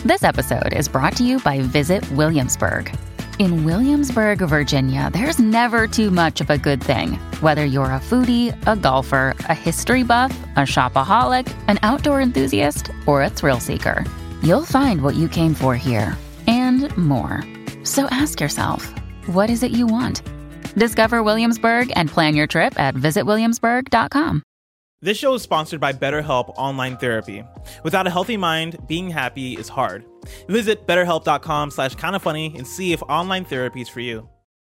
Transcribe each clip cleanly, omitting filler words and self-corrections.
This episode is brought to you by Visit Williamsburg. In Williamsburg, Virginia, there's never too much of a good thing. Whether you're a foodie, a golfer, a history buff, a shopaholic, an outdoor enthusiast, or a thrill seeker, you'll find what you came for here and more. So ask yourself, what is it you want? Discover Williamsburg and plan your trip at visitwilliamsburg.com. This show is sponsored by BetterHelp Online Therapy. Without a healthy mind, being happy is hard. Visit betterhelp.com/kindafunny and see if online therapy is for you.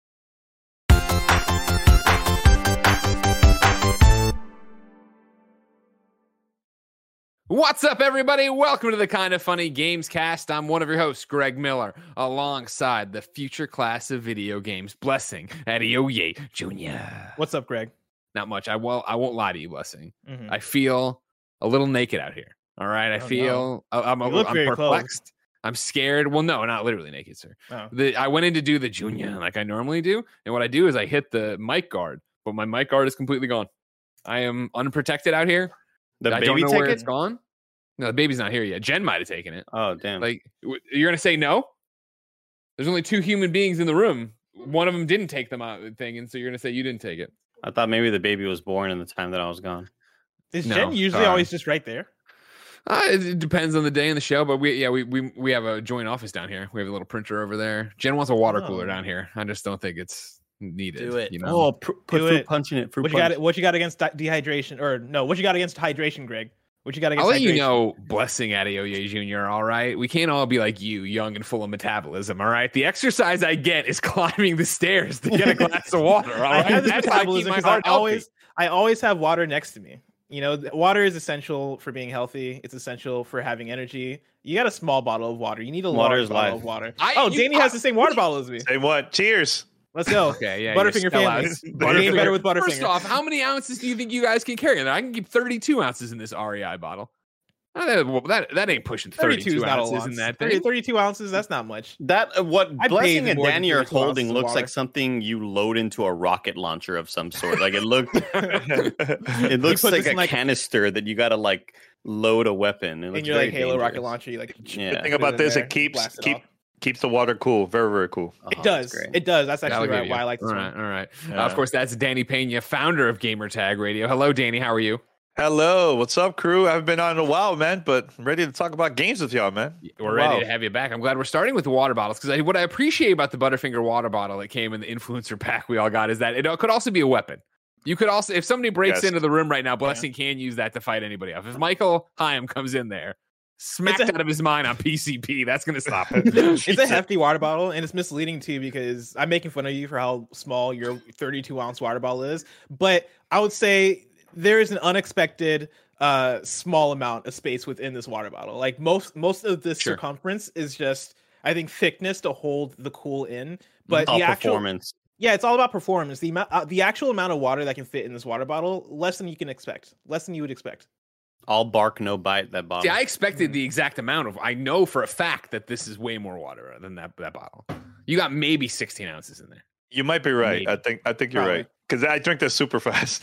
What's up, everybody? Welcome to the Kinda Funny Games Cast. I'm one of your hosts, Greg Miller, alongside the future class of video games, Blessing Adeoye Jr. What's up, Greg? Not much. I won't lie to you, Blessing. Mm-hmm. I feel a little naked out here. All right. I'm perplexed. Close. I'm scared. Well, no, not literally naked, sir. Oh. I went in to do the Junior like I normally do. And what I do is I hit the mic guard, but my mic guard is completely gone. I am unprotected out here. I don't know where it's gone. No, the baby's not here yet. Jen might have taken it. Oh, damn. Like, you're going to say no? There's only 2 human beings in the room. One of them didn't take them out thing. And so you're going to say you didn't take it. I thought maybe the baby was born in the time that I was gone. Is Jen usually always just right there? It depends on the day in the show, but we have a joint office down here. We have a little printer over there. Jen wants a water cooler down here. I just don't think it's needed. Do it. You know? Put fruit punch in it. What you got against dehydration? Or no, what you got against hydration, Greg? What you got against I'll let hydration? you know, Blessing Adeoye Jr., all right? We can't all be like you, young and full of metabolism, all right? The exercise I get is climbing the stairs to get a glass of water, all right? I have this metabolism because I always have water next to me. You know, water is essential for being healthy. It's essential for having energy. You got a small bottle of water. You need a large bottle of water. Danny has the same water bottle as me. Same what? Cheers. Let's go. Okay, yeah. Butterfinger family. Getting better with Butterfinger. First off, how many ounces do you think you guys can carry in there? I can keep 32 ounces in this REI bottle. That ain't pushing 32 ounces in that thing. 32 ounces, that's not much. What Blessing and Danny are holding looks like something you load into a rocket launcher of some sort. Like it looks like a canister that you got to like load a weapon. And you're like Halo rocket launcher. You like the thing about this, it keeps the water cool. Very, very cool. It does. It does. That's actually why I like this one. All right. Yeah. Of course, that's Danny Pena, founder of Gamertag Radio. Hello, Danny. How are you? Hello. What's up, crew? I haven't been on in a while, man, but I'm ready to talk about games with y'all, man. We're ready to have you back. I'm glad we're starting with the water bottles because what I appreciate about the Butterfinger water bottle that came in the influencer pack we all got is that it could also be a weapon. You could also, if somebody breaks into the room right now, Blessing can use that to fight anybody off. If Michael Hyam comes in there, smacked out of his mind on PCP, that's going to stop it. It's a hefty water bottle, and it's misleading too because I'm making fun of you for how small your 32-ounce water bottle is. But I would say there is an unexpected small amount of space within this water bottle. Like most of this circumference is just, I think, thickness to hold the cool in. But the actual performance. Yeah, it's all about performance. The actual amount of water that can fit in this water bottle, less than you would expect. All bark, no bite, that bottle. See, I expected the exact amount of. I know for a fact that this is way more water than that bottle. You got maybe 16 ounces in there. You might be right. Maybe. I think you're right. Because I drink this super fast.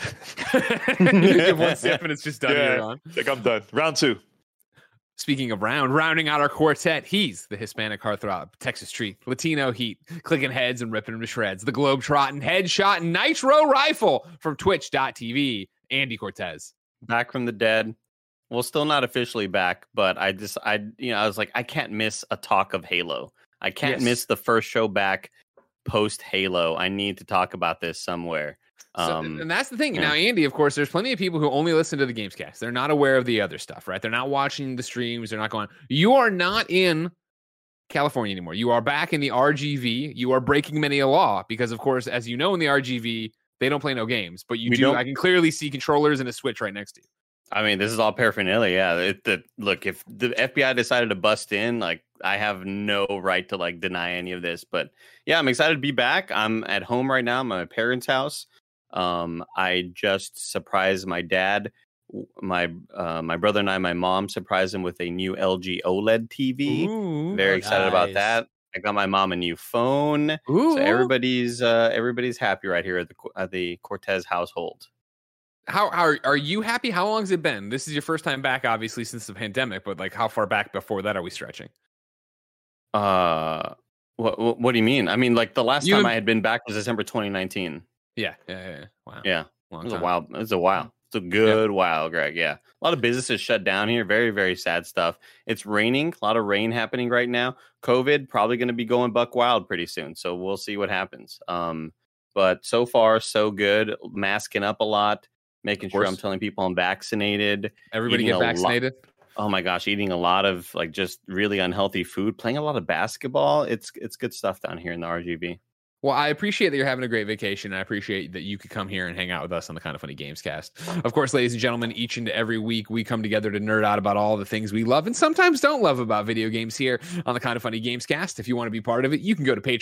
You give one sip and it's just done. Yeah, I think I'm done. Round 2. Speaking of rounding out our quartet, he's the Hispanic heartthrob, Texas Tree, Latino heat, clicking heads and ripping them to shreds, the globe-trotting, headshot, nitro rifle from twitch.tv, Andy Cortez. Back from the dead. Well, still not officially back, but I was like, I can't miss a talk of Halo. I can't miss the first show back post Halo. I need to talk about this somewhere. And that's the thing. Now, Andy, of course, there's plenty of people who only listen to the Gamescast. They're not aware of the other stuff, right? They're not watching the streams. They're not going. You are not in California anymore. You are back in the RGV. You are breaking many a law because, of course, as you know, in the RGV, they don't play no games. But I can clearly see controllers and a Switch right next to you. I mean, this is all paraphernalia. Yeah. Look, if the FBI decided to bust in, like, I have no right to like deny any of this. But yeah, I'm excited to be back. I'm at home right now. I'm at my parents' house. I just surprised my dad. My brother and my mom surprised him with a new LG OLED TV. Ooh, very excited about that. I got my mom a new phone. Ooh. So everybody's happy right here at the Cortez household. How are you happy? How long has it been? This is your first time back, obviously, since the pandemic, but like how far back before that are we stretching? What do you mean? I mean, like the last time I had been back was December 2019. Yeah. Wow. Yeah. It was a while. It's a good while, Greg. Yeah. A lot of businesses shut down here. Very, very sad stuff. It's raining. A lot of rain happening right now. COVID probably going to be going buck wild pretty soon. So we'll see what happens. But so far, so good. Masking up a lot, making sure I'm telling people I'm vaccinated. Everybody get vaccinated. Oh my gosh, eating a lot of like just really unhealthy food, playing a lot of basketball. It's good stuff down here in the RGV. Well, I appreciate that you're having a great vacation. I appreciate that you could come here and hang out with us on the Kind of Funny Games cast. Of course, ladies and gentlemen, each and every week we come together to nerd out about all the things we love and sometimes don't love about video games here on the Kind of Funny Games cast. If you want to be part of it, you can go to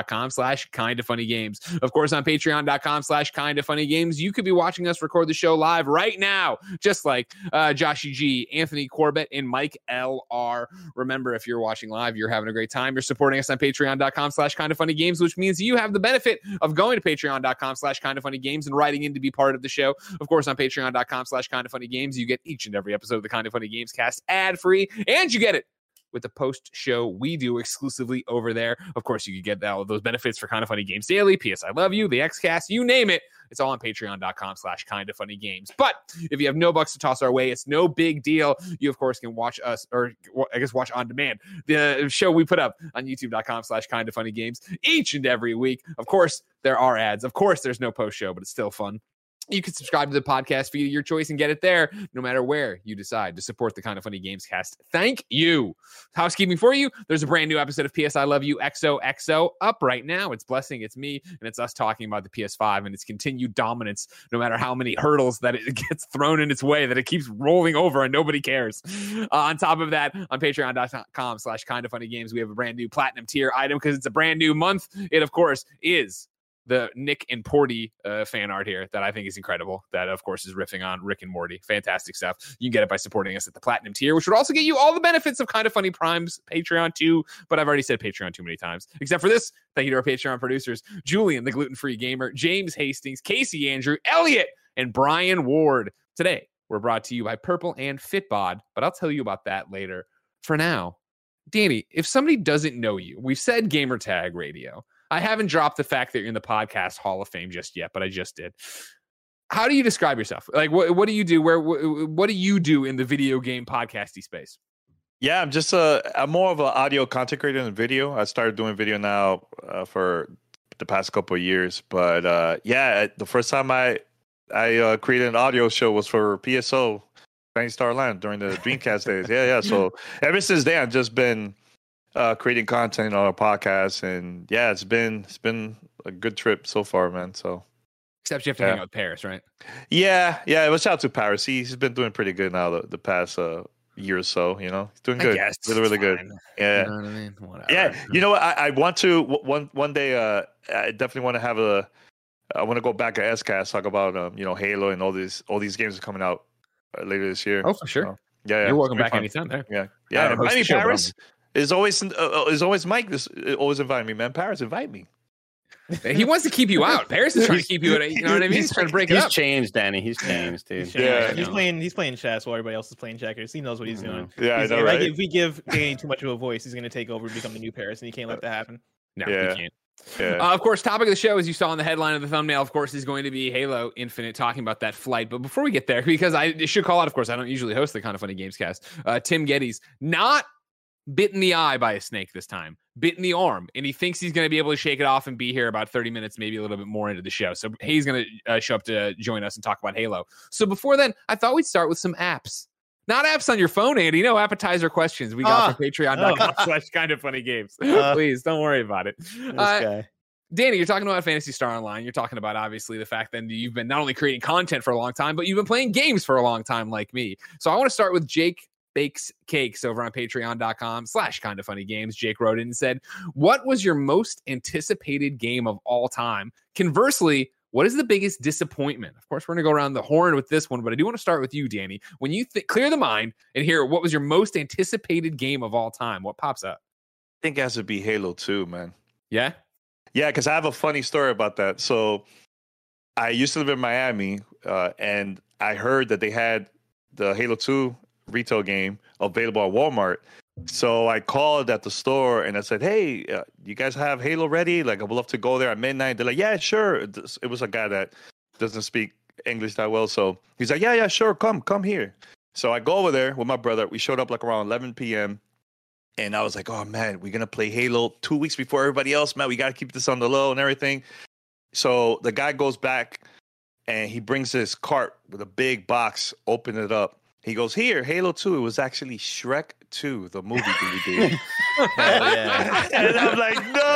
patreon.com/kindoffunnygames. Of course, on patreon.com/kindoffunnygames, you could be watching us record the show live right now, just like Joshy G, Anthony Corbett, and Mike LR. Remember, if you're watching live, you're having a great time. You're supporting us on patreon.com/kindoffunnygames, which means you have the benefit of going to patreon.com/kindoffunnygames and writing in to be part of the show. Of course, on patreon.com/kindoffunnygames, you get each and every episode of the Kind of Funny Games cast ad-free, and you get it with the post-show we do exclusively over there. Of course, you can get all of those benefits for Kind of Funny Games Daily, PS I Love You, the Xcast, you name it. It's all on patreon.com/kindoffunnygames. But if you have no bucks to toss our way, it's no big deal. You, of course, can watch us, or I guess watch on demand, the show we put up on youtube.com/kindoffunnygames each and every week. Of course, there are ads. Of course, there's no post-show, but it's still fun. You can subscribe to the podcast feed of your choice and get it there no matter where you decide to support the Kind of Funny Games cast. Thank you. Housekeeping for you. There's a brand new episode of PS I Love You XOXO up right now. It's Blessing, it's me, and it's us talking about the PS5 and its continued dominance, no matter how many hurdles that it gets thrown in its way, that it keeps rolling over and nobody cares. On top of that, on patreon.com/kindoffunnygames, we have a brand new platinum tier item because it's a brand new month. It, of course, is the Nick and Porty fan art here that I think is incredible. That, of course, is riffing on Rick and Morty. Fantastic stuff. You can get it by supporting us at the Platinum tier, which would also get you all the benefits of Kind of Funny Prime's Patreon too. But I've already said Patreon too many times. Except for this, thank you to our Patreon producers, Julian, the gluten-free gamer, James Hastings, Casey Andrew, Elliot, and Brian Ward. Today, we're brought to you by Purple and Fitbod, but I'll tell you about that later. For now, Danny, if somebody doesn't know you, we've said Gamertag Radio. I haven't dropped the fact that you're in the podcast Hall of Fame just yet, but I just did. How do you describe yourself? Like, what do you do? What do you do in the video game podcasty space? Yeah, I'm more of an audio content creator than video. I started doing video now for the past couple of years, but the first time I created an audio show was for PSO, Phantasy Star Online, during the Dreamcast days. Yeah. So ever since then, I've just been creating content on our podcast, and it's been a good trip so far, man. So except you have to hang out with Paris, right? Yeah. Shout out to Paris. He's been doing pretty good now the past year or so. You know, he's doing good. Really good. Yeah. You know what I mean? Whatever. Yeah. You know what? I want to one day. I definitely want to have I want to go back at SCast, talk about Halo and all these games are coming out later this year. Oh, for sure. So, you're welcome back anytime there. Yeah. I mean, Paris. Is always Mike always inviting me, man. Paris, invite me. He wants to keep you out. Paris is trying to keep you out. You know what I mean? He's trying to break it up. He's changed, Danny. He's changed, dude. He's playing chess while everybody else is playing checkers. He knows what he's doing. Yeah, I know, right? If we give Danny too much of a voice, he's going to take over and become the new Paris, and he can't let that happen. No, he can't. Yeah. Of course, topic of the show, as you saw in the headline of the thumbnail, of course, is going to be Halo Infinite, talking about that flight. But before we get there, because I should call out, of course, I don't usually host the Kind of Funny Games cast. Tim Geddes, not bit in the eye by a snake this time, bit in the arm, and he thinks he's going to be able to shake it off and be here about 30 minutes, maybe a little bit more into the show. So he's going to show up to join us and talk about Halo. So before then, I thought we'd start with some apps. Not apps on your phone, Andy. No appetizer questions we got from patreon.com/kindoffunnygames. Please, don't worry about it. This guy. Danny, you're talking about Phantasy Star Online. You're talking about, obviously, the fact that you've been not only creating content for a long time, but you've been playing games for a long time like me. So I want to start with Jake Bakes Cakes over on patreon.com/kindoffunnygames. Jake wrote in and said, what was your most anticipated game of all time? Conversely, what is the biggest disappointment? Of course, we're going to go around the horn with this one, but I do want to start with you, Danny. When you clear the mind and hear what was your most anticipated game of all time, what pops up? I think it has to be Halo 2, man. Yeah? Yeah, because I have a funny story about that. So I used to live in Miami, and I heard that they had the Halo 2 retail game available at Walmart. So I called at the store and I said, "Hey, you guys have Halo ready? Like, I would love to go there at midnight." They're like, "Yeah, sure." It was a guy that doesn't speak English that well, so he's like, "Yeah, sure, come here." So I go over there with my brother. We showed up like around 11 p.m. And I was like, "Oh man, we're gonna play Halo 2 weeks before everybody else, man. We gotta keep this on the low and everything." So the guy goes back and he brings this cart with a big box, open it up. He goes, "Here, Halo 2. It was actually Shrek 2, the movie DVD." And I'm like,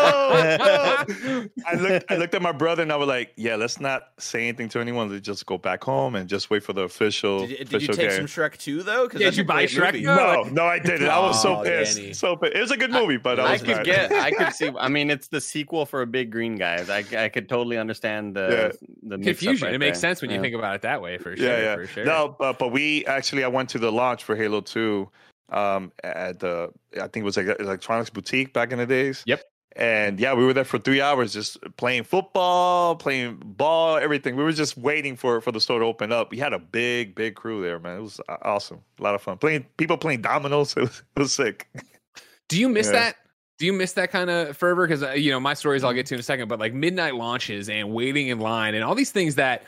no. I looked at my brother and I was like, "Yeah, let's not say anything to anyone. Let's just go back home and just wait for the official. Did you take game. some Shrek 2 though? Yeah, did you buy Shrek? No, I didn't. I was so pissed. Danny. So pissed. It was a good movie, but I could see. I mean, it's the sequel for a big green guy. I could totally understand the confusion. Right it makes sense when you think about it that way, for sure. Yeah. For sure. No, but we actually, I went to the launch for Halo 2 at the, I think it was like Electronics Boutique back in the days. Yep. And yeah, we were there for 3 hours just playing football, playing ball, everything. We were just waiting for the store to open up. We had a big crew there, man. It was awesome. A lot of fun. People playing dominoes. It was sick. Do you miss that? Do you miss that kind of fervor? Because, my stories I'll get to in a second, but like midnight launches and waiting in line and all these things that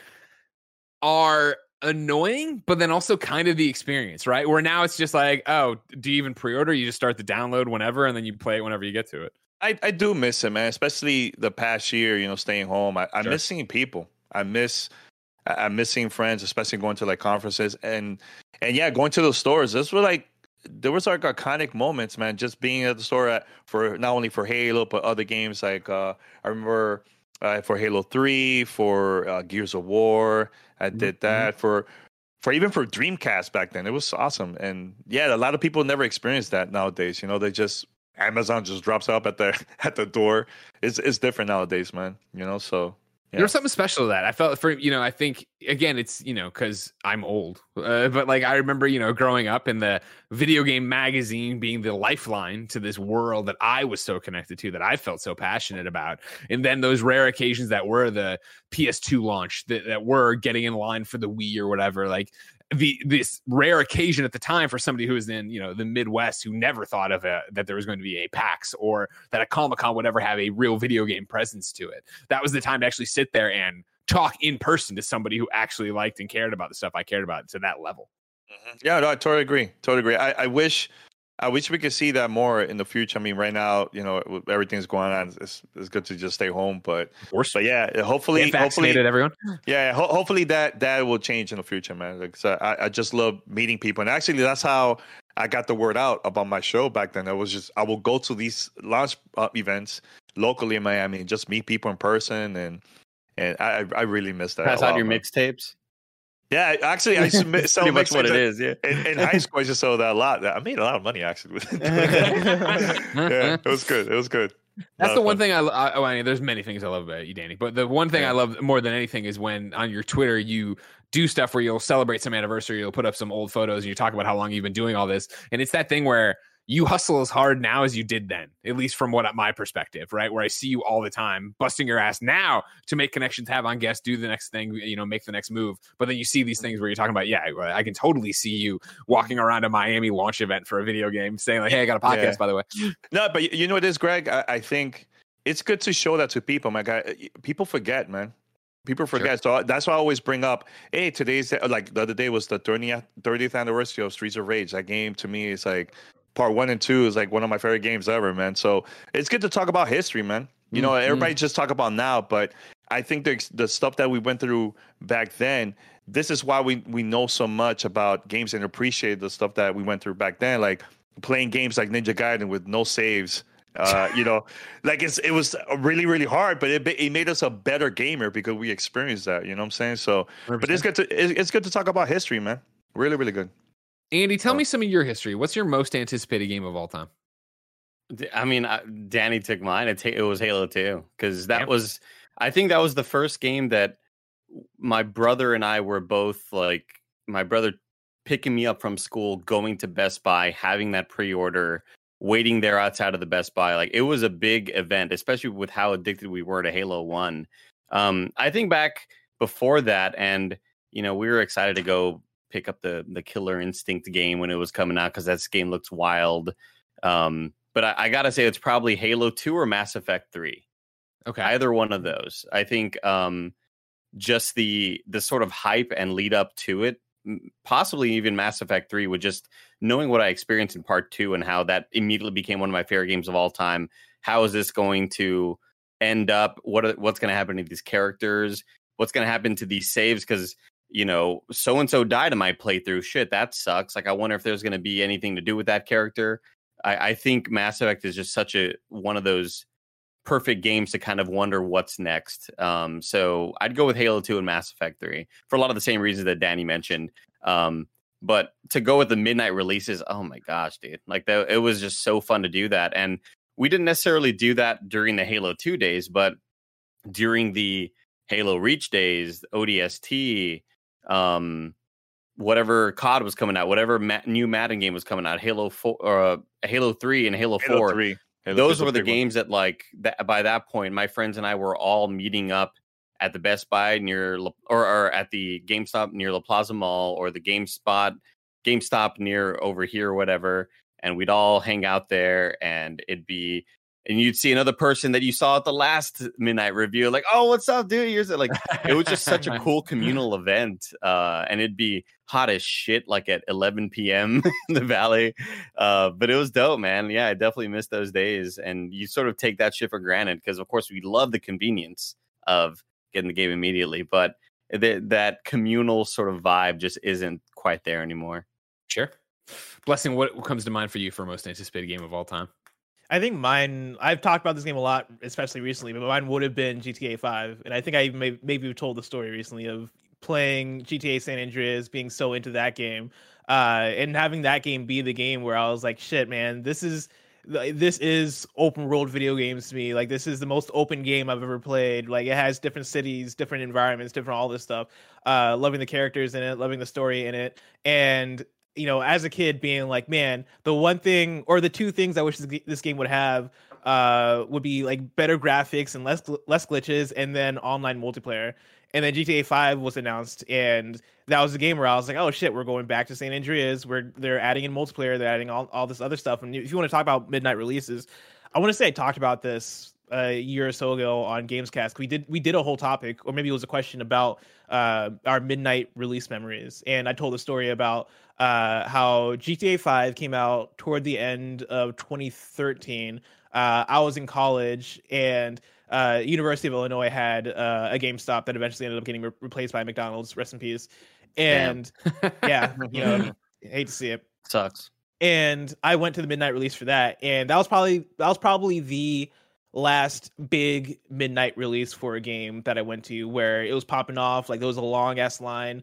are annoying, but then also kind of the experience, right? Where now it's just like, oh, do you even pre-order? You just start the download whenever, and then you play it whenever you get to it. I do miss it, man. Especially the past year, staying home. I miss seeing people. I miss seeing friends, especially going to like conferences and yeah, going to those stores. There was like iconic moments, man. Just being at the store for not only for Halo but other games. Like I remember for Halo 3, for Gears of War, I did that for even for Dreamcast back then. It was awesome, and yeah, a lot of people never experience that nowadays. They just Amazon just drops up at the door. It's different nowadays, man. So. Yeah. There's something special to that. I felt I think, again, it's, because I'm old, but like, I remember, growing up in the video game magazine being the lifeline to this world that I was so connected to, that I felt so passionate about. And then those rare occasions that were the PS2 launch, that were getting in line for the Wii or whatever, like this rare occasion at the time for somebody who was in, the Midwest, who never thought of that there was going to be a PAX or that a Comic-Con would ever have a real video game presence to it. That was the time to actually sit there and talk in person to somebody who actually liked and cared about the stuff I cared about to that level. Mm-hmm. Yeah, no, I totally agree. I wish we could see that more in the future. I mean, right now, everything's going on. It's good to just stay home, but yeah, hopefully, everyone. Yeah, hopefully that will change in the future, man. Like, I just love meeting people, and actually, that's how I got the word out about my show back then. I will go to these launch events locally in Miami and just meet people in person, and I really miss that. Pass out your mixtapes. Yeah, actually, I sell pretty much what it is. Yeah, in high school, I just sold that a lot. I made a lot of money actually with it. Yeah, it was good. That's the one thing I mean, there's many things I love about you, Danny, but the one thing I love more than anything is when on your Twitter you do stuff where you'll celebrate some anniversary, you'll put up some old photos, and you talk about how long you've been doing all this, and it's that thing where you hustle as hard now as you did then, at least from my perspective, right? Where I see you all the time busting your ass now to make connections, have on guests, do the next thing, make the next move. But then you see these things where you're talking about, yeah, I can totally see you walking around a Miami launch event for a video game saying like, hey, I got a podcast, by the way. No, but you know what it is, Greg? I think it's good to show that to people, my guy. People forget, man. People forget. Sure. So that's why I always bring up, hey, today's, like the other day was the 30th anniversary of Streets of Rage. That game to me is like, Part 1 and 2 is like one of my favorite games ever, man. So it's good to talk about history, man. Everybody just talk about now, but I think the stuff that we went through back then, this is why we know so much about games and appreciate the stuff that we went through back then, like playing games like Ninja Gaiden with no saves. Like it was really, really hard, but it made us a better gamer because we experienced that. You know what I'm saying? So, 100%. But it's good to talk about history, man. Really, really good. Andy, tell me some of your history. What's your most anticipated game of all time? I mean, Danny took mine. It was Halo 2 because I think that was the first game that my brother and I were both like, my brother picking me up from school, going to Best Buy, having that pre-order, waiting there outside of the Best Buy. Like, it was a big event, especially with how addicted we were to Halo 1. I think back before that, and, we were excited to go pick up the Killer Instinct game when it was coming out because that game looked wild. But I gotta say it's probably Halo 2 or Mass Effect 3. Okay, either one of those. I think just the sort of hype and lead up to it, possibly even Mass Effect 3, with just knowing what I experienced in part 2 and how that immediately became one of my favorite games of all time. How is this going to end up? What's going to happen to these characters? What's going to happen to these saves? Because, you know, so-and-so died in my playthrough. Shit, that sucks. Like, I wonder if there's going to be anything to do with that character. I think Mass Effect is just such one of those perfect games to kind of wonder what's next. So I'd go with Halo 2 and Mass Effect 3 for a lot of the same reasons that Danny mentioned. But to go with the midnight releases, oh my gosh, dude. Like, it was just so fun to do that. And we didn't necessarily do that during the Halo 2 days, but during the Halo Reach days, ODST, whatever COD was coming out, whatever new Madden game was coming out, Halo 4 or Halo 3 and Halo 4. 3. Those were the games that, like, by that point, my friends and I were all meeting up at the Best Buy near, or at the GameStop near La Plaza Mall, or the GameStop near over here, or whatever. And we'd all hang out there, and and you'd see another person that you saw at the last midnight review, like, oh, what's up, dude? Like, it was just such a cool communal event. And it'd be hot as shit, like at 11 p.m. in the Valley. But it was dope, man. Yeah, I definitely missed those days. And you sort of take that shit for granted because, of course, we love the convenience of getting the game immediately. But that communal sort of vibe just isn't quite there anymore. Sure. Blessing, what comes to mind for you for most anticipated game of all time? I think mine, I've talked about this game a lot, especially recently, but mine would have been GTA 5. And I think I maybe told the story recently of playing GTA San Andreas, being so into that game, and having that game be the game where I was like, shit, man, this is open world video games to me. Like, this is the most open game I've ever played. Like, it has different cities, different environments, different all this stuff. Loving the characters in it, loving the story in it. And you know, as a kid being like, man, the one thing or the two things I wish this game would have would be like better graphics and less glitches, and then online multiplayer. And then GTA 5 was announced, and that was the game where I was like, oh shit, we're going back to San Andreas, where they're adding in multiplayer, they're adding all this other stuff. And if you want to talk about midnight releases, I want to say I talked about this a year or so ago on Gamescast. We did a whole topic, or maybe it was a question about our midnight release memories, and I told a story about how GTA 5 came out toward the end of 2013. I was in college, and University of Illinois had a GameStop that eventually ended up getting replaced by McDonald's. Rest in peace. And yeah, you know, hate to see it. Sucks. And I went to the midnight release for that, and that was probably the last big midnight release for a game that I went to where it was popping off. Like, there was a long ass line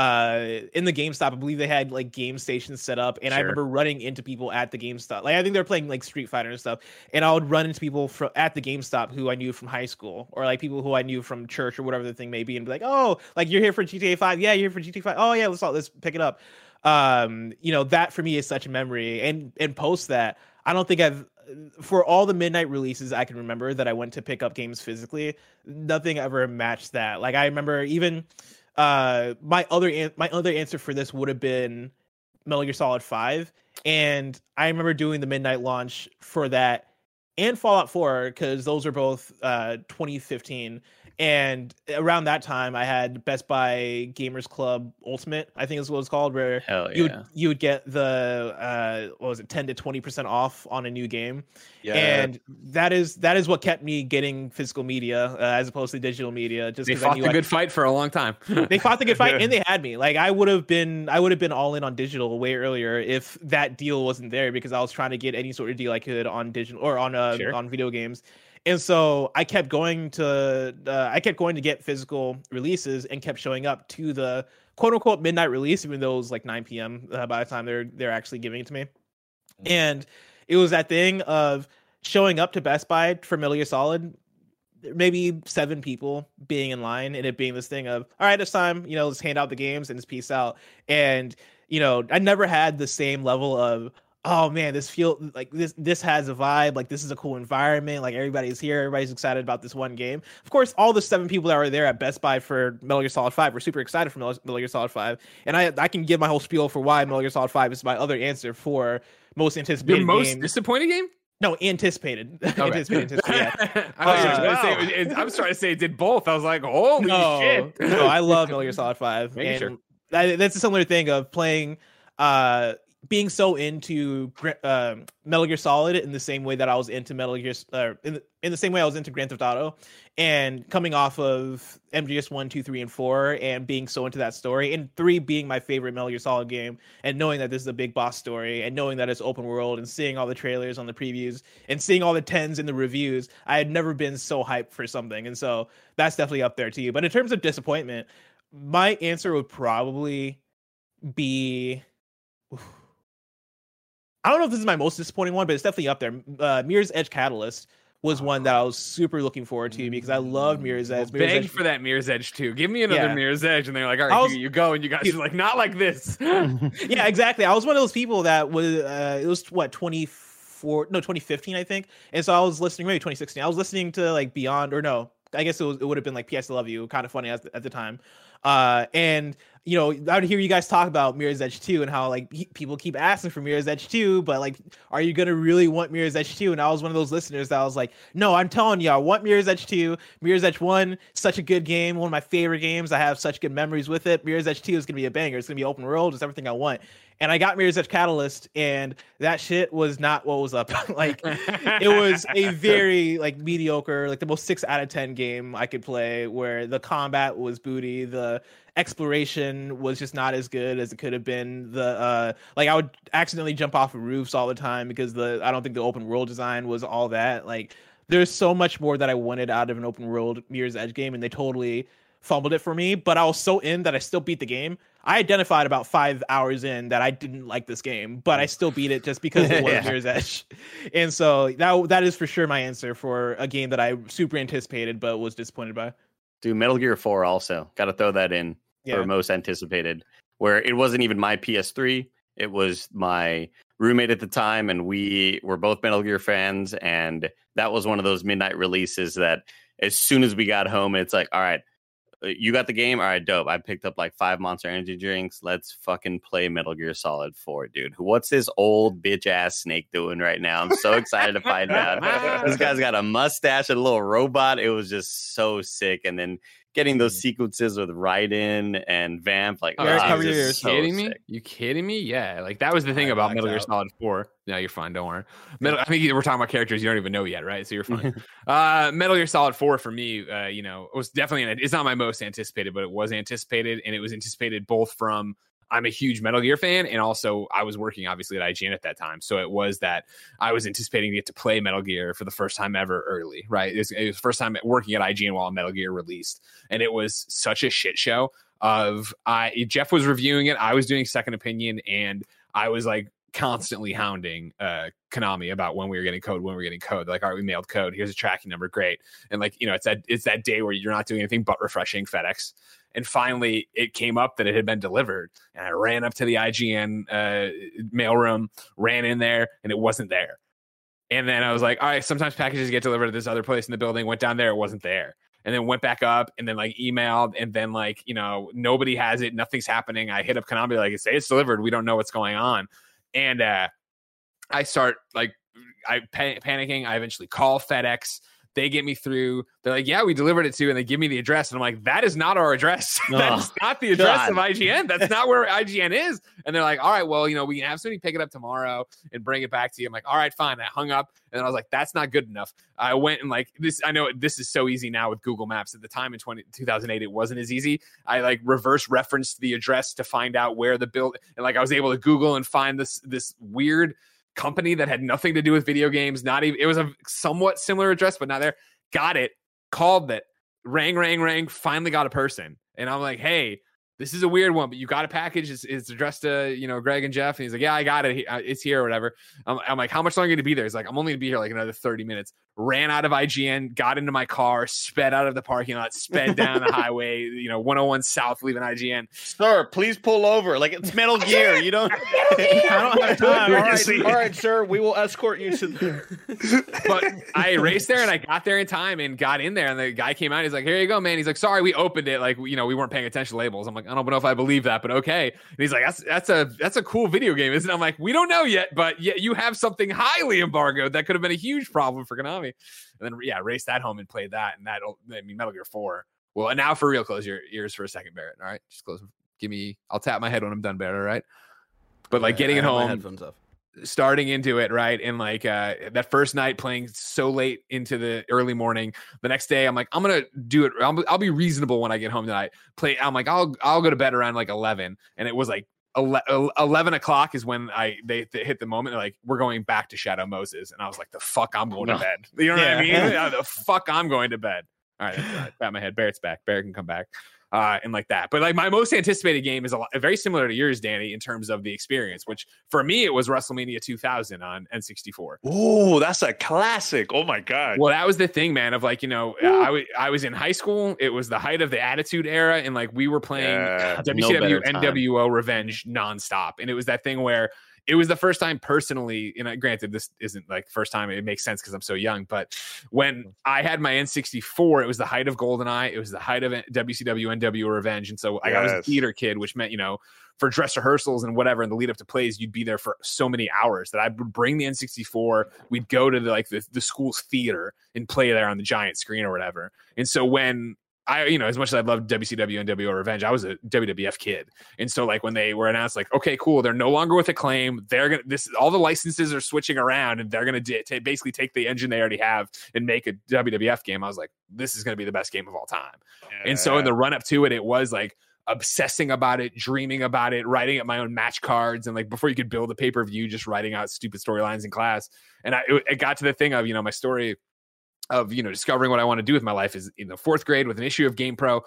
in the GameStop. I believe they had like game stations set up, and I remember running into people at the GameStop. Like, I think they're playing like Street Fighter and stuff, and I would run into people at the GameStop who I knew from high school, or like people who I knew from church or whatever the thing may be, and be like, oh, like, you're here for GTA 5? Yeah, you're here for GTA 5. Oh yeah, let's pick it up. You know, that for me is such a memory. And post that, I don't think for all the midnight releases I can remember that I went to pick up games physically, nothing ever matched that. Like, I remember even my other answer for this would have been Metal Gear Solid 5, and I remember doing the midnight launch for that and Fallout 4, because those are both 2015. And around that time, I had Best Buy Gamers Club Ultimate, I think is what it's called, where you would get the 10 to 20% off on a new game. Yeah. And that is what kept me getting physical media as opposed to digital media. Just they fought the good fight for a long time. They fought the good fight, and they had me. Like, I would have been all in on digital way earlier if that deal wasn't there, because I was trying to get any sort of deal I could on digital or on video games. And so I kept going to get physical releases and kept showing up to the quote unquote midnight release, even though it was like 9 p.m. By the time they're actually giving it to me. And it was that thing of showing up to Best Buy for Metal Gear Solid, maybe 7 people being in line, and it being this thing of, all right, it's time, you know, let's hand out the games and just peace out. And, you know, I never had the same level of, oh man, this has a vibe. Like, this is a cool environment. Like, everybody's here. Everybody's excited about this one game. Of course, all the 7 people that were there at Best Buy for Metal Gear Solid 5 were super excited for Metal Gear Solid 5. And I can give my whole spiel for why Metal Gear Solid 5 is my other answer for most anticipated. Your most game. disappointing game? No, anticipated. Okay. anticipated. Yeah. I was trying to say it did both. I was like, holy shit. No, I love Metal Gear Solid 5. And that's a similar thing of playing, being so into Metal Gear Solid in the same way that I was into Metal Gear, in the same way I was into Grand Theft Auto, and coming off of MGS 1, 2, 3, and 4, and being so into that story, and 3 being my favorite Metal Gear Solid game, and knowing that this is a big boss story, and knowing that it's open world, and seeing all the trailers on the previews, and seeing all the 10s in the reviews, I had never been so hyped for something, and so that's definitely up there too. But in terms of disappointment, my answer would probably be... I don't know if this is my most disappointing one, but it's definitely up there. Mirror's Edge Catalyst was one that I was super looking forward to because I loved Mirror's Edge. Begged for that Mirror's Edge too. Give me another Mirror's Edge, and they're like, "All right, here you go." And you guys are like, "Not like this." Yeah, exactly. I was one of those people that was. It was what 2015, I think. And so I was listening, maybe 2016. I was listening to like Beyond, or no, I guess it would have been like P.S. I Love You, kind of funny at the time. And you know, I would hear you guys talk about Mirror's Edge 2 and how like people keep asking for Mirror's Edge 2, but like, are you gonna really want Mirror's Edge 2? And I was one of those listeners that was like, no, I'm telling you, I want Mirror's Edge 2. Mirror's Edge 1, such a good game, one of my favorite games. I have such good memories with it. Mirror's Edge 2 is gonna be a banger. It's gonna be open world. It's everything I want. And I got Mirror's Edge Catalyst, and that shit was not what was up. Like, it was a very like mediocre, like the most 6 out of 10 game I could play, where the combat was booty, the exploration was just not as good as it could have been. The like I would accidentally jump off of roofs all the time because I don't think the open world design was all that. Like, there's so much more that I wanted out of an open world Mirror's Edge game, and they totally fumbled it for me. But I was so in that I still beat the game. I identified about 5 hours in that I didn't like this game, but I still beat it just because it was Mirror's Edge. And so that is for sure my answer for a game that I super anticipated but was disappointed by. Dude, Metal Gear 4 also. Got to throw that in for most anticipated, where it wasn't even my PS3. It was my roommate at the time, and we were both Metal Gear fans, and that was one of those midnight releases that as soon as we got home, it's like, all right, you got the game? All right, dope. I picked up like 5 Monster Energy drinks. Let's fucking play Metal Gear Solid 4, dude. What's this old bitch ass Snake doing right now? I'm so excited to find out. This guy's got a mustache and a little robot. It was just so sick. And then getting those sequences with Raiden and Vamp, like, you kidding me? You kidding me? Yeah, like that was the thing about Metal Gear Solid 4. No, you're fine. Don't worry. I think we're talking about characters you don't even know yet, right? So you're fine. Metal Gear Solid 4 for me, it was definitely it's not my most anticipated, but it was anticipated, and it was anticipated both from I'm a huge Metal Gear fan, and also I was working obviously at IGN at that time, so it was that I was anticipating to get to play Metal Gear for the first time ever early, right? It was the first time working at IGN while Metal Gear released, and it was such a shit show. Jeff was reviewing it, I was doing second opinion, and I was like constantly hounding Konami about when we were getting code. Like, all right, we mailed code. Here's a tracking number, great. And like, it's that day where you're not doing anything but refreshing FedEx. And finally, it came up that it had been delivered, and I ran up to the IGN mailroom, ran in there, and it wasn't there. And then I was like, all right, sometimes packages get delivered to this other place in the building. Went down there, it wasn't there. And then went back up, and then like emailed, and then like, nobody has it, nothing's happening. I hit up Konami, like, say it's delivered, we don't know what's going on. And I start like panicking. I eventually call FedEx. They get me through. They're like, yeah, we delivered it to you. And they give me the address. And I'm like, that is not our address. That's not the address of IGN. That's not where IGN is. And they're like, all right, well, we can have somebody pick it up tomorrow and bring it back to you. I'm like, all right, fine. I hung up. And then I was like, that's not good enough. I went and like this. I know this is so easy now with Google Maps. At the time in 2008, it wasn't as easy. I like reverse referenced the address to find out where the build. And like I was able to Google and find this weird company that had nothing to do with video games. Not even, it was a somewhat similar address, but not there. Got it, called it, rang, finally got a person. And I'm like, hey, this is a weird one, but you got a package. It's addressed to, Greg and Jeff. And he's like, yeah, I got it. It's here or whatever. I'm like, how much longer are you going to be there? He's like, I'm only going to be here like another 30 minutes. Ran out of IGN, got into my car, sped out of the parking lot, sped down the highway, 101 South, leaving IGN. Sir, please pull over. Like, it's Metal Gear. You don't. I don't have time. All right, sir, we will escort you to. But I raced there, and I got there in time and got in there. And the guy came out. He's like, here you go, man. He's like, sorry, we opened it. Like, we weren't paying attention to labels. I'm like, like, I don't know if I believe that, but okay. And he's like, that's a cool video game, isn't it? I'm like, we don't know yet, but yeah, you have something highly embargoed that could have been a huge problem for Konami. And then raced that home and played that, and Metal Gear 4. Well, and now for real, close your ears for a second, Barrett. All right, just close. I'll tap my head when I'm done, Barrett. All right. But like getting it home, starting into it, right? And like that first night playing so late into the early morning, the next day I'm like, I'm gonna do it. I'll be reasonable when I get home tonight. I'm like, I'll go to bed around like 11, and it was like 11 o'clock is when they hit the moment. They're like, we're going back to Shadow Moses, and I was like, the fuck, I'm going to bed. You know what I mean? The fuck, I'm going to bed. All right, pat my head. Barrett's back. Barrett can come back. And like that. But like my most anticipated game is very similar to yours, Danny, in terms of the experience, which for me, it was WrestleMania 2000 on N64. Oh, that's a classic. Oh my God. Well, that was the thing, man, of like, I was in high school. It was the height of the Attitude Era. And like we were playing WCW NWO Revenge nonstop. And it was that thing where it was the first time personally, and granted, this isn't like first time. It makes sense because I'm so young. But when I had my N64, it was the height of GoldenEye. It was the height of WCW NWO Revenge. And so I was a theater kid, which meant, for dress rehearsals and whatever, and the lead up to plays, you'd be there for so many hours that I would bring the N64. We'd go to the school's theater and play there on the giant screen or whatever. And so when as much as I loved WCW and NWO Revenge, I was a WWF kid. And so like when they were announced, like, okay, cool, they're no longer with Acclaim. All the licenses are switching around, and they're going to basically take the engine they already have and make a WWF game. I was like, this is going to be the best game of all time. Yeah. And so in the run up to it, it was like obsessing about it, dreaming about it, writing up my own match cards. And like before you could build a pay-per-view, just writing out stupid storylines in class. And it got to the thing of, my story of discovering what I want to do with my life is in the fourth grade with an issue of GamePro,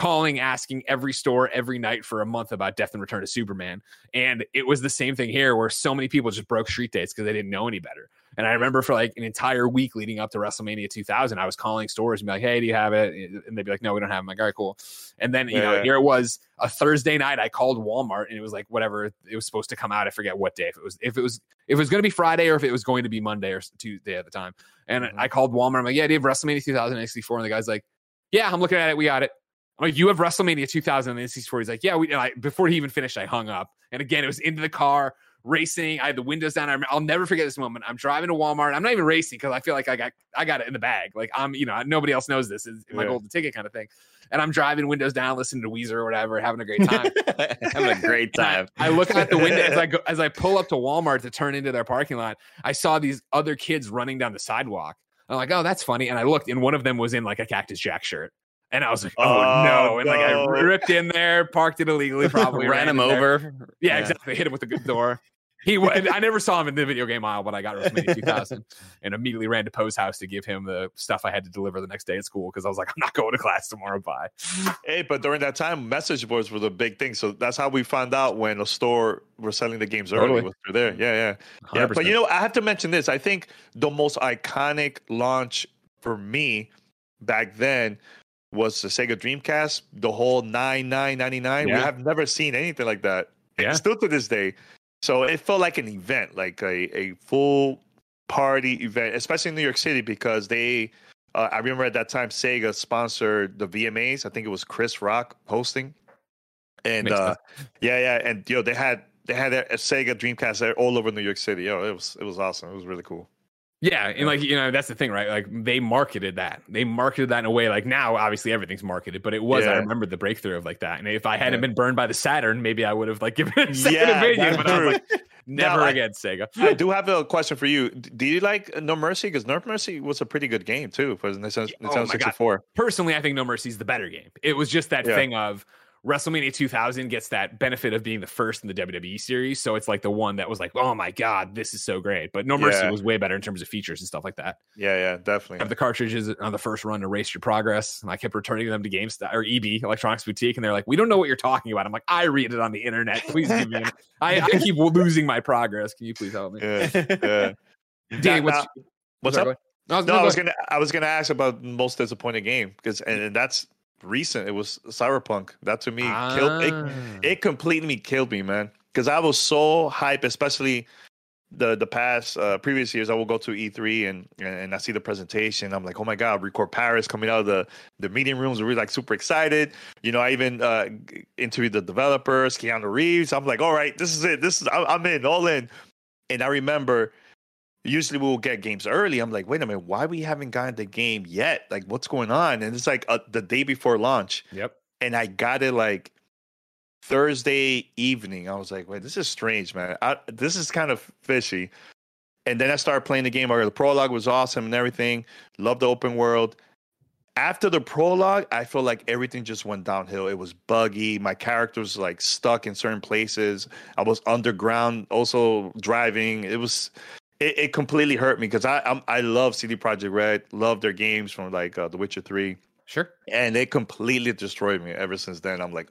asking every store every night for a month about Death and Return of Superman. And it was the same thing here, where so many people just broke street dates because they didn't know any better. And I remember for like an entire week leading up to WrestleMania 2000, I was calling stores and be like, hey, do you have it? And they'd be like, no, we don't have it. I'm like, all right, cool. And then, here it was a Thursday night. I called Walmart, and it was like, whatever it was supposed to come out. I forget what day, if it was going to be Friday or if it was going to be Monday or Tuesday at the time. And I called Walmart. I'm like, yeah, do you have WrestleMania 2000 and N64? And the guy's like, yeah, I'm looking at it. We got it. I'm like, you have WrestleMania 2000 and N64? He's like, yeah. Before he even finished, I hung up. And again, it was into the car, racing. I had the windows down. I'll never forget this moment. I'm driving to Walmart. I'm not even racing because I feel like I got it in the bag. Like I'm, nobody else knows this. It's my golden ticket kind of thing. And I'm driving, windows down, listening to Weezer or whatever, having a great time. Having a great time. I look out the window as I pull up to Walmart to turn into their parking lot. I saw these other kids running down the sidewalk. I'm like, oh, that's funny. And I looked, and one of them was in like a Cactus Jack shirt. And I was like, oh no. And like I ripped in there, parked it illegally, probably ran him over. Yeah, exactly. Hit him with the good door. I never saw him in the video game aisle, but I got WrestleMania 2000 and immediately ran to Poe's house to give him the stuff I had to deliver the next day at school because I was like, I'm not going to class tomorrow. Bye. Hey, but during that time, message boards were the big thing. So that's how we found out when a store was selling the games early. Was through there. Yeah. 100%. But I have to mention this. I think the most iconic launch for me back then was the Sega Dreamcast. The whole 99.99. We have never seen anything like that. Yeah. Still to this day. So it felt like an event, like a full party event, especially in New York City, because they, I remember at that time, Sega sponsored the VMAs. I think it was Chris Rock hosting. And and they had a Sega Dreamcast there all over New York City. It was awesome. It was really cool. Yeah, and like that's the thing, right? Like they marketed that. They marketed that in a way like now, obviously everything's marketed, but it was. I remember the breakthrough of like that. And if I hadn't been burned by the Saturn, maybe I would have like given it a second opinion. But I was like, never again, Sega. I do have a question for you. Do you like No Mercy? Because No Mercy was a pretty good game too for Nintendo 64. Personally, I think No Mercy is the better game. It was just that thing of WrestleMania 2000 gets that benefit of being the first in the WWE series. So it's like the one that was like, oh my God, this is so great. But No Mercy was way better in terms of features and stuff like that. Yeah, definitely. Have the cartridges on the first run to Erase Your Progress. And I kept returning them to GameStop or EB, Electronics Boutique. And they're like, we don't know what you're talking about. I'm like, I read it on the internet. Please give me I keep losing my progress. Can you please help me? Yeah. Danny, what's up? I was gonna ask about most disappointing game because and that's recent. It was Cyberpunk. That to me killed it completely killed me, man, because I was so hyped, especially the past previous years, I will go to E3 and I see the presentation. I'm like, oh my god, Record Paris coming out of the meeting rooms. We're really like super excited. You know, I even interviewed the developers, Keanu Reeves. I'm like, all right, this is it. I'm in, all in. And I remember, usually we will get games early. I'm like, wait a minute, why we haven't gotten the game yet? Like, what's going on? And it's like the day before launch. Yep. And I got it like Thursday evening. I was like, wait, this is strange, man. This is kind of fishy. And then I started playing the game. The prologue was awesome and everything. Loved the open world. After the prologue, I feel like everything just went downhill. It was buggy. My character was like stuck in certain places. I was underground, also driving. It completely hurt me because I love CD Projekt Red. Love their games from like The Witcher 3. Sure. And they completely destroyed me. Ever since then, I'm like,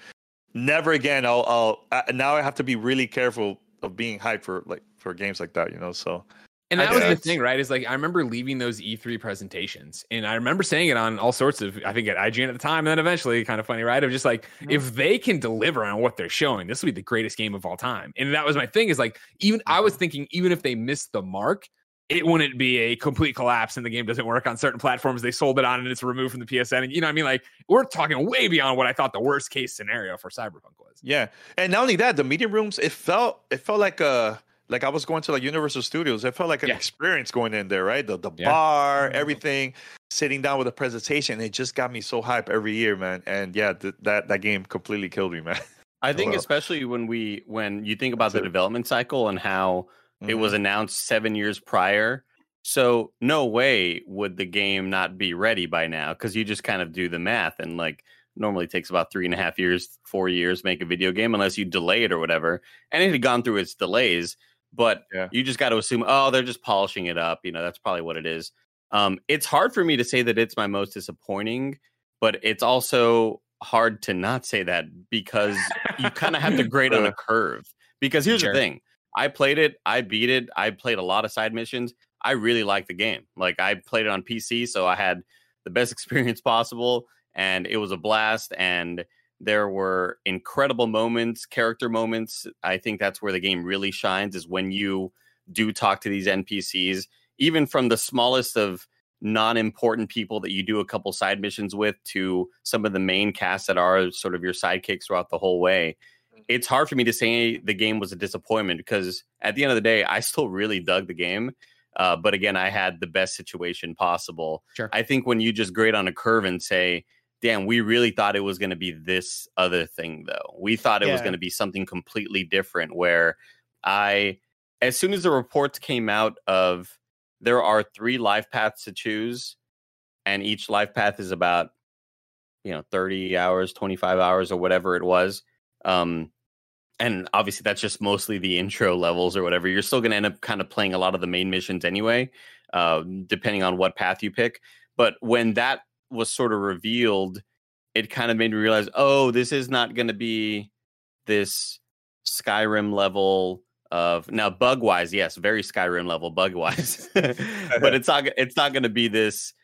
never again. Now I have to be really careful of being hyped for games like that, you know. So, and that was the thing, right? Is like I remember leaving those E3 presentations, and I remember saying it on all sorts of, I think at IGN at the time, and then eventually, kind of funny, right? Of just like, if they can deliver on what they're showing, this will be the greatest game of all time. And that was my thing. Is like, I was thinking, even if they missed the mark, it wouldn't be a complete collapse and the game doesn't work on certain platforms they sold it on and it's removed from the PSN. And you know what I mean? Like, we're talking way beyond what I thought the worst case scenario for Cyberpunk was. Yeah. And not only that, the meeting rooms, it felt like I was going to like Universal Studios. It felt like an experience going in there, right? The bar, everything, sitting down with a presentation. It just got me so hyped every year, man. And yeah, that game completely killed me, man. I think especially when you think about the development cycle and how it was announced 7 years prior. So no way would the game not be ready by now, because you just kind of do the math and like normally takes about 3.5 years, 4 years to make a video game unless you delay it or whatever. And it had gone through its delays, but you just got to assume, they're just polishing it up. You know, that's probably what it is. It's hard for me to say that it's my most disappointing, but it's also hard to not say that because you kind of have to grade on a curve. Because here's the thing. I played it. I beat it. I played a lot of side missions. I really liked the game. Like, I played it on PC, so I had the best experience possible, and it was a blast. And there were incredible moments, character moments. I think that's where the game really shines, is when you do talk to these NPCs, even from the smallest of non-important people that you do a couple side missions with to some of the main cast that are sort of your sidekicks throughout the whole way. It's hard for me to say the game was a disappointment because at the end of the day, I still really dug the game. But again, I had the best situation possible. Sure. I think when you just grade on a curve and say, damn, we really thought it was going to be this other thing, though. We thought it was going to be something completely different, where as soon as the reports came out of there are 3 life paths to choose, and each life path is about, 30 hours, 25 hours or whatever it was. And obviously that's just mostly the intro levels or whatever. You're still going to end up kind of playing a lot of the main missions anyway, depending on what path you pick. But when that was sort of revealed, it kind of made me realize, this is not going to be this Skyrim level of, now bug wise, yes, very Skyrim level bug wise, but it's not going to be this,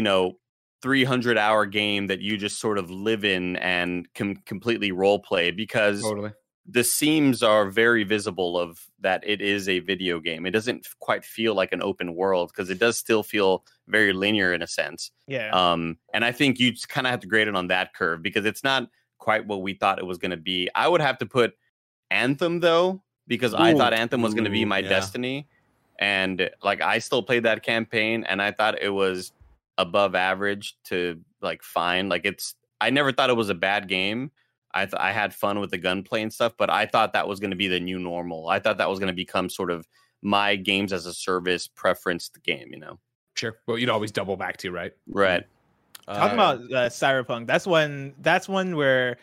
300-hour game that you just sort of live in and can completely role play, because the seams are very visible of that it is a video game. It doesn't quite feel like an open world because it does still feel very linear in a sense. Yeah. And I think you kind of have to grade it on that curve because it's not quite what we thought it was going to be. I would have to put Anthem though, because I thought Anthem was going to be my destiny. And like, I still played that campaign and I thought it was above average to like fine. Like, I never thought it was a bad game. I had fun with the gunplay and stuff, but I thought that was going to be the new normal. I thought that was going to become sort of my games as a service preferenced game, Sure. Well, you'd always double back to, right? Right. Talking about Cyberpunk, that's one where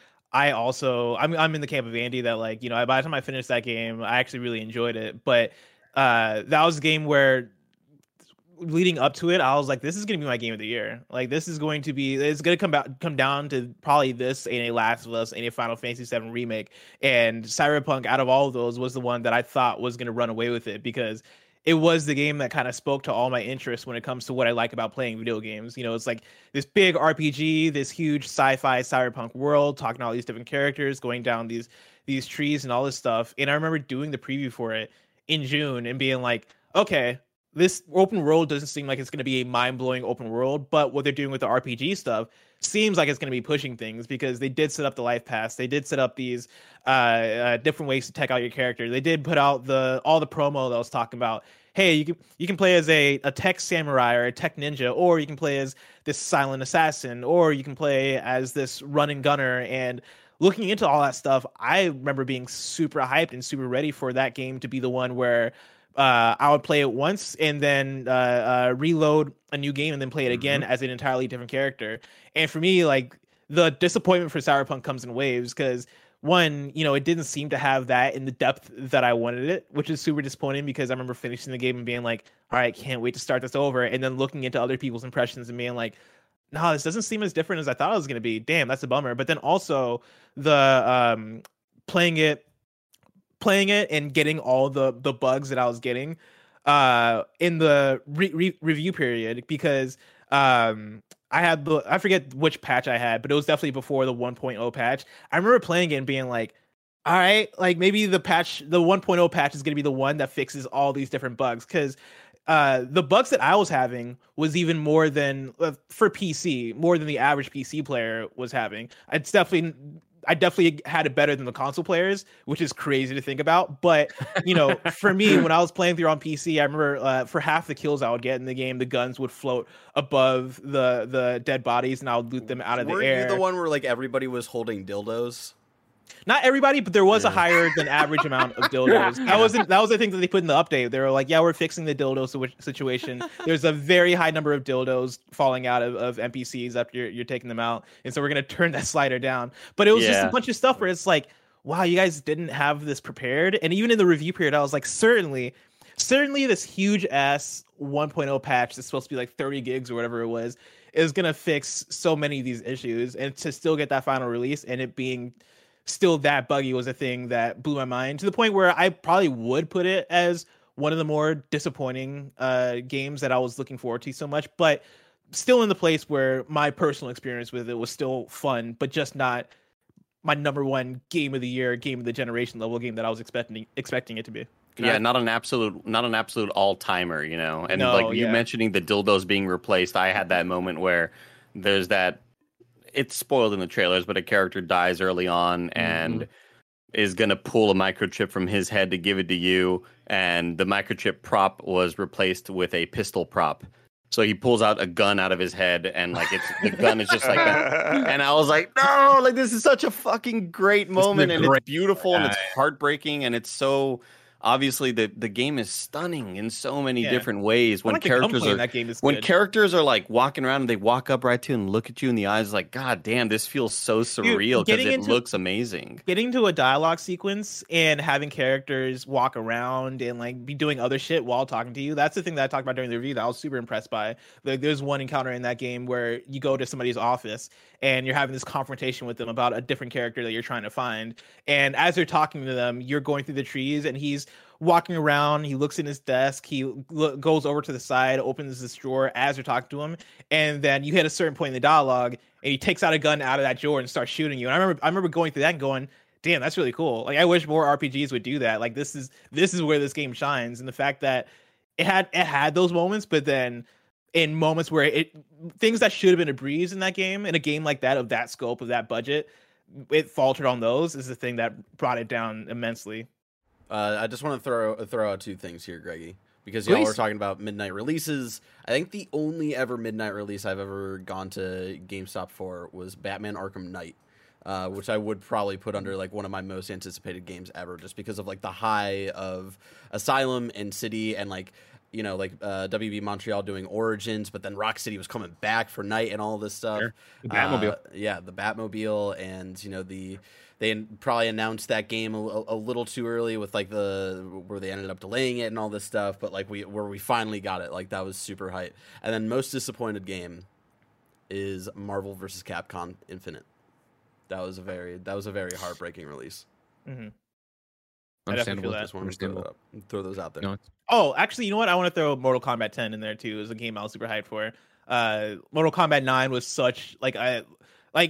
I'm in the camp of Andy that, like, by the time I finished that game, I actually really enjoyed it. But that was a game where, leading up to it, I was like, this is going to be my game of the year. Like, it's going to come down to probably this and a Last of Us and a Final Fantasy VII Remake. And Cyberpunk, out of all of those, was the one that I thought was going to run away with it, because it was the game that kind of spoke to all my interests when it comes to what I like about playing video games. It's like this big RPG, this huge sci-fi cyberpunk world, talking to all these different characters, going down these trees and all this stuff. And I remember doing the preview for it, in June and being like, okay, this open world doesn't seem like it's going to be a mind-blowing open world, but what they're doing with the RPG stuff seems like it's going to be pushing things, because they did set up the life pass. They did set up these different ways to tech out your character. They did put out all the promo that I was talking about. Hey, you can play as a tech samurai or a tech ninja, or you can play as this silent assassin, or you can play as this run and gunner. And looking into all that stuff, I remember being super hyped and super ready for that game to be the one where I would play it once and then reload a new game and then play it again as an entirely different character. And for me, like, the disappointment for Cyberpunk comes in waves, because one, it didn't seem to have that in the depth that I wanted it, which is super disappointing, because I remember finishing the game and being like, all right, can't wait to start this over. And then looking into other people's impressions and being like, no, this doesn't seem as different as I thought it was going to be. Damn, that's a bummer. But then also the playing it and getting all the bugs that I was getting in the review period, because I forget which patch I had, but it was definitely before the 1.0 patch. I remember playing it and being like, all right, like maybe the 1.0 patch is going to be the one that fixes all these different bugs, because the bugs that I was having was even more than for PC, more than the average PC player was having. I definitely had it better than the console players, which is crazy to think about. But, for me, when I was playing through on PC, I remember for half the kills I would get in the game, the guns would float above the dead bodies, and I would loot them out of the air. Were you the one where like everybody was holding dildos? Not everybody, but there was a higher than average amount of dildos. That was the thing that they put in the update. They were like, yeah, we're fixing the dildo situation. There's a very high number of dildos falling out of NPCs after you're taking them out. And so we're going to turn that slider down. But it was just a bunch of stuff where it's like, wow, you guys didn't have this prepared. And even in the review period, I was like, certainly this huge ass 1.0 patch that's supposed to be like 30 gigs or whatever it was, is going to fix so many of these issues. And to still get that final release and it being still that buggy was a thing that blew my mind, to the point where I probably would put it as one of the more disappointing games that I was looking forward to so much, but still in the place where my personal experience with it was still fun, but just not my number one game of the year, game of the generation level game that I was expecting it to be. Not an absolute all timer, And you mentioning the dildos being replaced, I had that moment where there's that. It's spoiled in the trailers, but a character dies early on and is going to pull a microchip from his head to give it to you. And the microchip prop was replaced with a pistol prop. So he pulls out a gun out of his head and the gun is just like that. And I was like, no, like this is such a fucking great moment. And it's beautiful and it's heartbreaking. And it's so... Obviously, the game is stunning in so many different ways. When characters are like walking around and they walk up right to you and look at you in the eyes, like, God damn, this feels so surreal because it looks amazing. Getting to a dialogue sequence and having characters walk around and like be doing other shit while talking to you. That's the thing that I talked about during the review that I was super impressed by. Like, there's one encounter in that game where you go to somebody's office and you're having this confrontation with them about a different character that you're trying to find. And as they're talking to them, you're going through the trees and he's walking around, he looks in his desk, he goes over to the side, opens this drawer as you're talking to him, and then you hit a certain point in the dialogue and he takes out a gun out of that drawer and starts shooting you. And I remember going through that and going, damn, that's really cool. Like, I wish more RPGs would do that. Like, this is where this game shines. And the fact that it had those moments, but then in moments where things that should have been a breeze in that game, in a game like that, of that scope, of that budget, it faltered on those, is the thing that brought it down immensely. I just want to throw out two things here, Greggy, because y'all were talking about midnight releases. I think the only ever midnight release I've ever gone to GameStop for was Batman Arkham Knight, which I would probably put under like one of my most anticipated games ever, just because of like the high of Asylum and City and like, WB Montreal doing Origins, but then Rocksteady was coming back for Night and all this stuff. Sure. The Batmobile. The Batmobile, and they probably announced that game a little too early with like where they ended up delaying it and all this stuff, but like where we finally got it, like that was super hype. And then most disappointed game is Marvel vs. Capcom Infinite. That was a very heartbreaking release. Mm-hmm. Understandable. Just wanted to throw those out there. No, oh, actually, you know what? I want to throw Mortal Kombat 10 in there too. It was a game I was super hyped for. Mortal Kombat 9 was such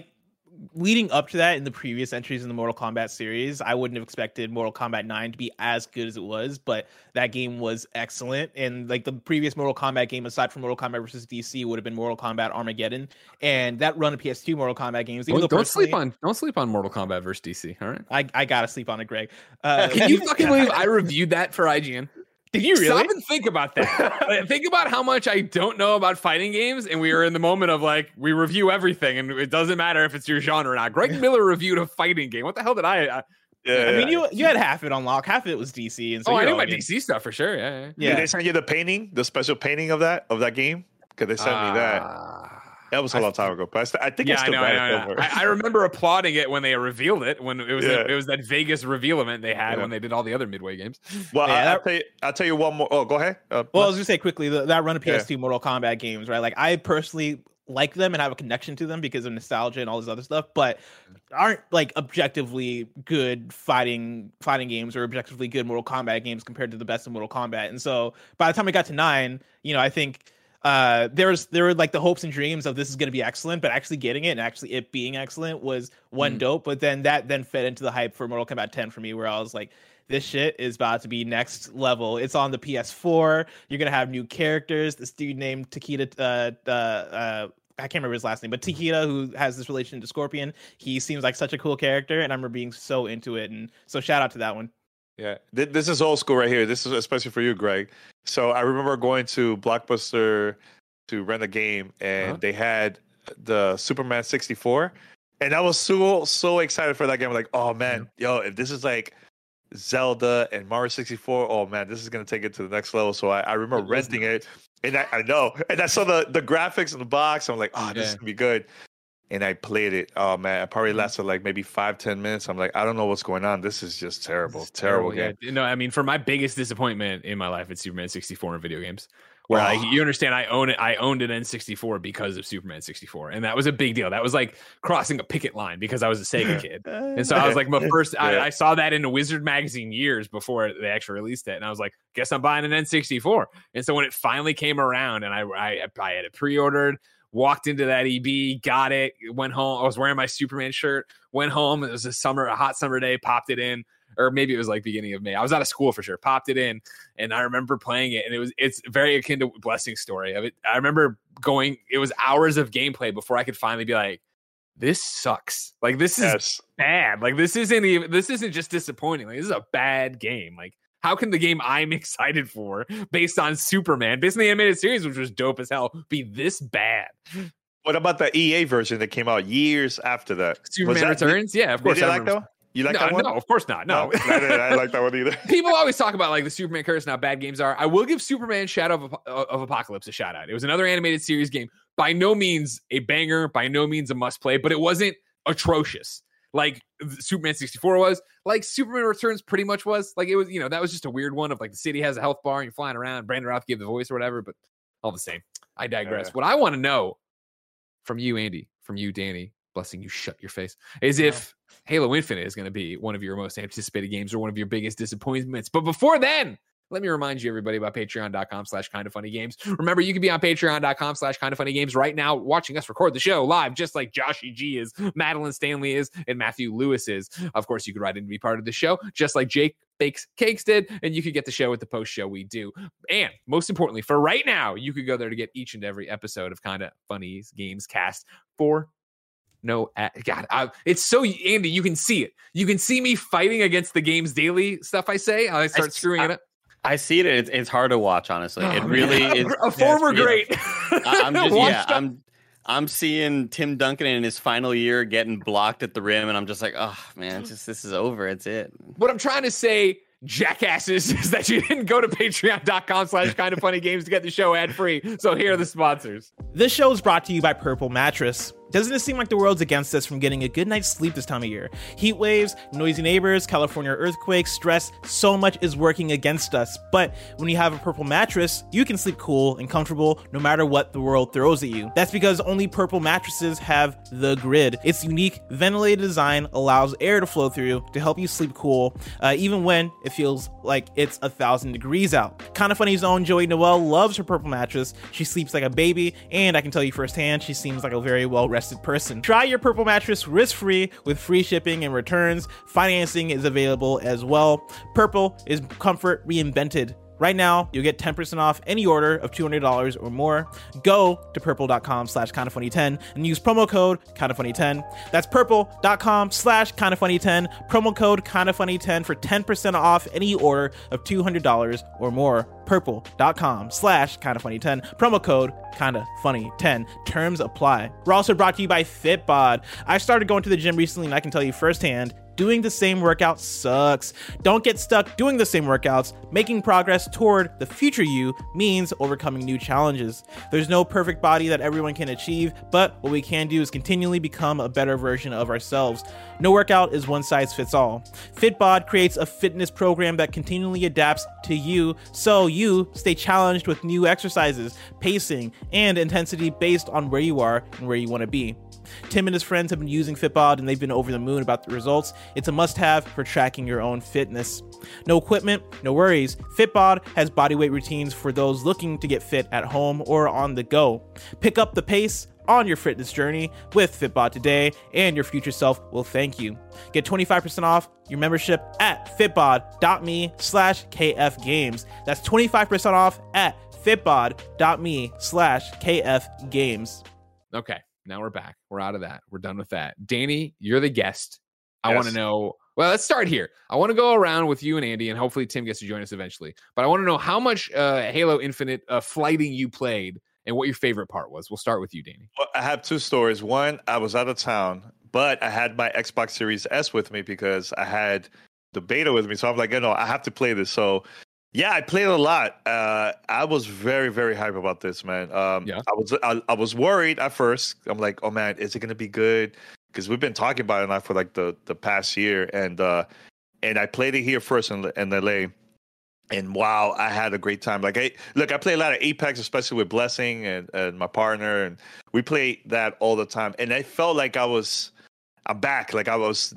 leading up to that, in the previous entries in the Mortal Kombat series, I wouldn't have expected Mortal Kombat 9 to be as good as it was, but that game was excellent. And like the previous Mortal Kombat game, aside from Mortal Kombat versus DC, would have been Mortal Kombat Armageddon. And that run of PS2 Mortal Kombat games, don't sleep on Mortal Kombat versus DC. All right, I gotta sleep on it, Greg. Can you fucking believe I reviewed that for IGN? Did you really? Stop and think about that. Think about how much I don't know about fighting games, and we are in the moment of like, we review everything, and it doesn't matter if it's your genre or not. Greg Miller reviewed a fighting game. What the hell did I mean, you had half it on lock, half of it was DC, and so I knew my DC stuff for sure. Yeah. Did they send you the painting, the special painting of that game? Because they sent me that. That was a long time ago, but I think it's still bad. I remember applauding it when they revealed it, when it was it was that Vegas reveal event they had when they did all the other Midway games. Well, I'll tell you one more. Oh, go ahead. Well, I was gonna say quickly that run of PS2 Mortal Kombat games, right? Like I personally like them and have a connection to them because of nostalgia and all this other stuff, but aren't like objectively good fighting games or objectively good Mortal Kombat games compared to the best of Mortal Kombat. And so by the time I got to 9, I think there were like the hopes and dreams of this is going to be excellent, but actually getting it and actually it being excellent was dope. But then that fed into the hype for Mortal Kombat 10 for me, where I was like, this shit is about to be next level. It's on the PS4. You're gonna have new characters. This dude named Takeda, I can't remember his last name, but Takeda, who has this relation to Scorpion, he seems like such a cool character, and I remember being so into it. And so shout out to that one. Yeah, this is old school right here. This is especially for you, Greg. So I remember going to Blockbuster to rent a game, and they had the Superman 64, and I was so excited for that game. I'm like, oh man, if this is like Zelda and Mario 64, oh man, this is gonna take it to the next level. So I remember renting it, and I know, and I saw the graphics in the box. I'm like, oh, this is gonna be good. And I played it. Oh man, it probably lasted like maybe 5-10 minutes. I'm like, I don't know what's going on. This is just terrible game. Yeah. No, I mean, for my biggest disappointment in my life, it's Superman 64 in video games. Where you understand, I owned an N64 because of Superman 64, and that was a big deal. That was like crossing a picket line because I was a Sega kid, and so I was like, I saw that in a Wizard magazine years before they actually released it, and I was like, guess I'm buying an N64. And so when it finally came around, and I had it pre-ordered, walked into that EB, got it, went home. I was wearing my Superman shirt, went home. It was a hot summer day, popped it in. Or maybe it was like beginning of May. I was out of school for sure. Popped it in, and I remember playing it, and it's very akin to Blessing's story of it. I remember it was hours of gameplay before I could finally be like, this sucks. Like this is bad. Like this isn't just disappointing. Like this is a bad game. Like how can the game I'm excited for, based on Superman, based on the animated series, which was dope as hell, be this bad? What about the EA version that came out years after that? Superman Returns? Yeah, of course. Did you like that? You like that one? No, of course not. No. I didn't like that one either. People always talk about like the Superman curse and how bad games are. I will give Superman Shadow of Apocalypse a shout out. It was another animated series game. By no means a banger, by no means a must play, but it wasn't atrocious like Superman 64 was, like Superman Returns pretty much was. Like it was, that was just a weird one of like the city has a health bar and you're flying around. Brandon Routh gave the voice or whatever, but all the same. I digress. What I want to know from you, Andy, from you, Danny, Blessing, you shut your face, is if Halo Infinite is going to be one of your most anticipated games or one of your biggest disappointments. But before then, let me remind you, everybody, about patreon.com/kindoffunnygames. Remember, you can be on patreon.com/kindoffunnygames right now, watching us record the show live, just like Joshy G is, Madeline Stanley is, and Matthew Lewis is. Of course, you could write in to be part of the show, just like Jake Bakes Cakes did, and you could get the show with the post show we do. And most importantly, for right now, you could go there to get each and every episode of Kinda Funny's Games Cast for no God. It's so, Andy, you can see it. You can see me fighting against the Games Daily stuff I say. I start screwing it up. I see it. It's hard to watch, honestly. It really is. A former great. I'm seeing Tim Duncan in his final year getting blocked at the rim, and I'm just like, oh man, this is over. It's it. What I'm trying to say, jackasses, is that you didn't go to patreon.com/kindoffunnygames to get the show ad free. So here are the sponsors. This show is brought to you by Purple Mattress. Doesn't it seem like the world's against us from getting a good night's sleep this time of year? Heat waves, noisy neighbors, California earthquakes, stress, so much is working against us. But when you have a Purple mattress, you can sleep cool and comfortable no matter what the world throws at you. That's because only Purple mattresses have the grid. Its unique ventilated design allows air to flow through to help you sleep cool, even when it feels like it's 1,000 degrees out. Kinda Funny's own Joey Noelle loves her Purple mattress. She sleeps like a baby, and I can tell you firsthand, she seems like a very well rested person. Try your Purple mattress risk-free with free shipping and returns. Financing is available as well. Purple is comfort reinvented. Right now, you'll get 10% off any order of $200 or more. Go to purple.com/kindafunny10 and use promo code kindafunny10. That's purple.com/kindafunny10. Promo code kindafunny10 for 10% off any order of $200 or more. Purple.com/kindafunny10. Promo code kindafunny10. Terms apply. We're also brought to you by Fitbod. I started going to the gym recently, and I can tell you firsthand, doing the same workout sucks. Don't get stuck doing the same workouts. Making progress toward the future you means overcoming new challenges. There's no perfect body that everyone can achieve, but what we can do is continually become a better version of ourselves. No workout is one size fits all. Fitbod creates a fitness program that continually adapts to you, so you stay challenged with new exercises, pacing, and intensity based on where you are and where you want to be. Tim and his friends have been using Fitbod and they've been over the moon about the results. It's a must-have for tracking your own fitness. No equipment, no worries. Fitbod has bodyweight routines for those looking to get fit at home or on the go. Pick up the pace on your fitness journey with Fitbod today, and your future self will thank you. Get 25% off your membership at fitbod.me/kfgames. That's 25% off at fitbod.me/kfgames. Okay. Now we're back. We're out of that. We're done with that. Danny, you're the guest. I want to know. Well, let's start here. I want to go around with you and Andy, and hopefully Tim gets to join us eventually. But I want to know how much Halo Infinite flighting you played and what your favorite part was. We'll start with you, Danny. Well, I have two stories. One, I was out of town, but I had my Xbox Series S with me because I had the beta with me. So I'm like, I have to play this. So yeah, I played a lot. I was very, very hype about this, man. I was worried at first. I'm like, oh man, is it gonna be good? Because we've been talking about it now for like the past year, and I played it here first in LA, and wow, I had a great time. Like, I play a lot of Apex, especially with Blessing and my partner, and we play that all the time. And I felt like I'm back. Like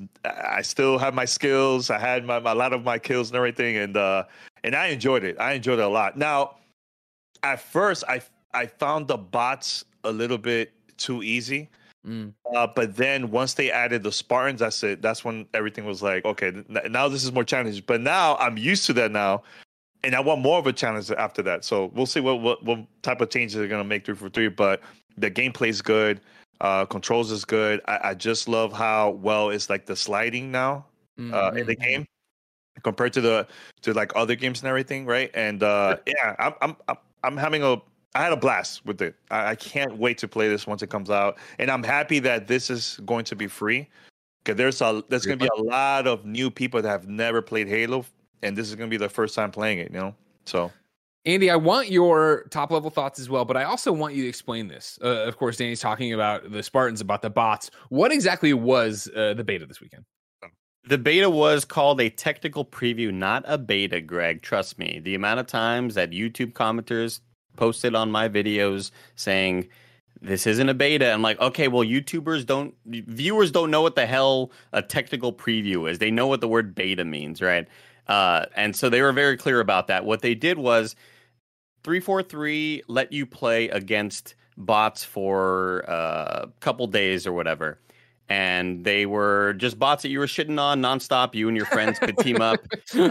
I still have my skills. I had a lot of my kills and everything, and I enjoyed it. I enjoyed it a lot. Now, at first, I found the bots a little bit too easy. But then once they added the Spartans, that's it. That's when everything was like, okay, now this is more challenging. But now I'm used to that now, and I want more of a challenge after that. So we'll see what type of changes they're going to make 343. But the gameplay is good. Controls is good. I just love how well it's like the sliding now in the game compared to like other games and everything, right? And yeah, I'm having I had a blast with it. I can't wait to play this once it comes out, and I'm happy that this is going to be free because there's going to be a lot of new people that have never played Halo, and this is going to be their first time playing it. So. Andy, I want your top level thoughts as well, but I also want you to explain this. Of course, Danny's talking about the Spartans, about the bots. What exactly was the beta this weekend? The beta was called a technical preview, not a beta, Greg. Trust me. The amount of times that YouTube commenters posted on my videos saying this isn't a beta, I'm like, okay, well, viewers don't know what the hell a technical preview is. They know what the word beta means, right? And so they were very clear about that. What they did was 343 let you play against bots for a couple days or whatever. And they were just bots that you were shitting on nonstop. You and your friends could team up.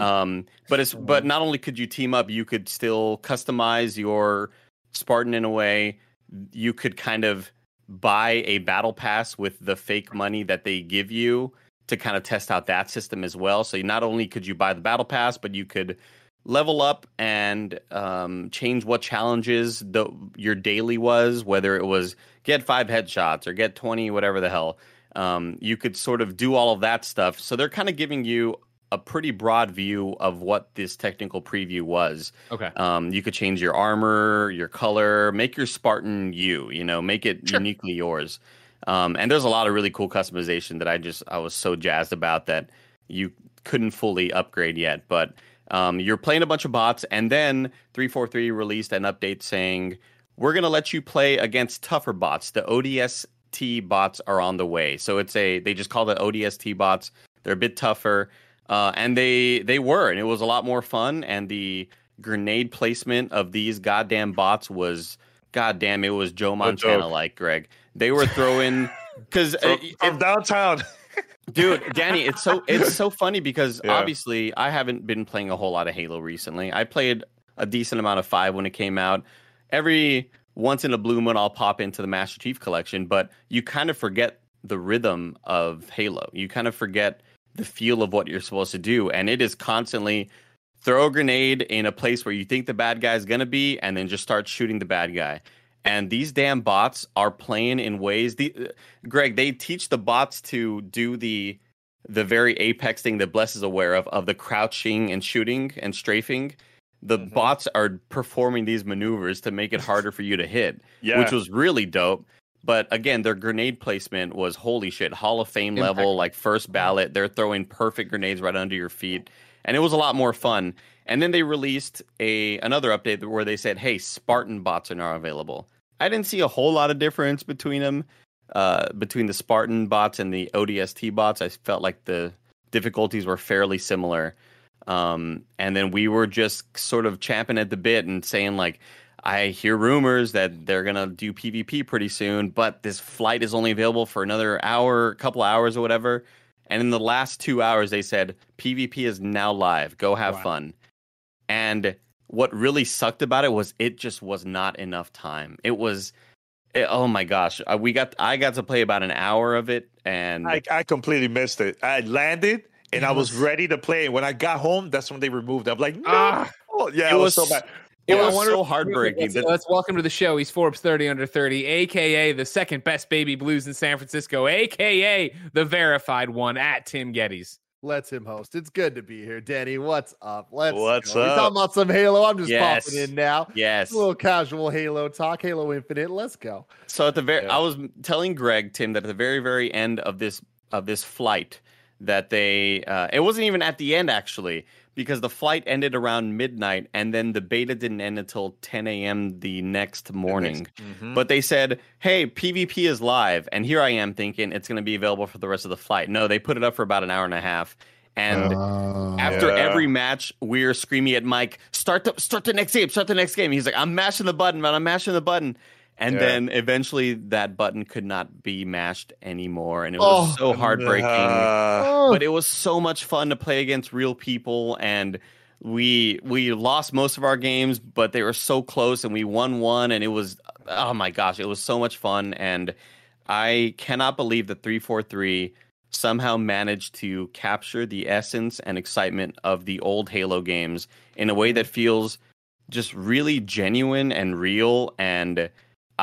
But not only could you team up, you could still customize your Spartan in a way. You could kind of buy a battle pass with the fake money that they give you to kind of test out that system as well. So not only could you buy the battle pass, but you could level up and change what challenges your daily was, whether it was get 5 headshots or get 20, whatever the hell. You could sort of do all of that stuff. So they're kind of giving you a pretty broad view of what this technical preview was. Okay. You could change your armor, your color, make your Spartan make it uniquely yours. And there's a lot of really cool customization that I was so jazzed about that you couldn't fully upgrade yet. But you're playing a bunch of bots, and then 343 released an update saying, we're going to let you play against tougher bots. The ODST bots are on the way. So they just call it ODST bots. They're a bit tougher. And they were, and it was a lot more fun. And the grenade placement of these goddamn bots was God damn, it was Joe Montana like, Greg. They were throwing because from downtown. Dude, Danny, it's so funny because obviously I haven't been playing a whole lot of Halo recently. I played a decent amount of 5 when it came out. Every once in a blue moon, I'll pop into the Master Chief Collection, but you kind of forget the rhythm of Halo. You kind of forget the feel of what you're supposed to do, and it is constantly throw a grenade in a place where you think the bad guy is going to be, and then just start shooting the bad guy. And these damn bots are playing in ways. Greg, they teach the bots to do the very Apex thing that Bless is aware of the crouching and shooting and strafing. The bots are performing these maneuvers to make it harder for you to hit, which was really dope. But again, their grenade placement was holy shit, Hall of Fame level, like first ballot. They're throwing perfect grenades right under your feet. And it was a lot more fun. And then they released another update where they said, hey, Spartan bots are now available. I didn't see a whole lot of difference between them, between the Spartan bots and the ODST bots. I felt like the difficulties were fairly similar. And then we were just sort of champing at the bit and saying, like, I hear rumors that they're going to do PvP pretty soon, but this flight is only available for another hour, couple hours or whatever. And in the last 2 hours, they said, PvP is now live. Go have fun. And what really sucked about it was it just was not enough time. Oh my gosh. I got to play about an hour of it. And I completely missed it. I landed and I was ready to play. And when I got home, that's when they removed it. I'm like, no. It was so bad. It was so heartbreaking. Let's welcome to the show. He's Forbes 30 under 30, a.k.a. the second best baby blues in San Francisco, a.k.a. the verified one at Tim Geddes. Let's him host. It's good to be here. Danny, what's up? What's up? We're talking about some Halo. I'm just popping in now. Yes. A little casual Halo talk. Halo Infinite. Let's go. So at the I was telling Greg, Tim, that at the very, very end of this flight, that they it wasn't even at the end actually, because the flight ended around midnight and then the beta didn't end until 10 a.m. the next morning. But they said, hey, PvP is live. And here I am thinking it's going to be available for the rest of the flight. No, they put it up for about an hour and a half. And after every match, we're screaming at Mike, start the next game, start the next game. He's like, I'm mashing the button, man, I'm mashing the button. And then eventually that button could not be mashed anymore. And it was so heartbreaking. But it was so much fun to play against real people. And we lost most of our games, but they were so close. And we won one. And it was, oh my gosh, it was so much fun. And I cannot believe that 343 somehow managed to capture the essence and excitement of the old Halo games in a way that feels just really genuine and real. And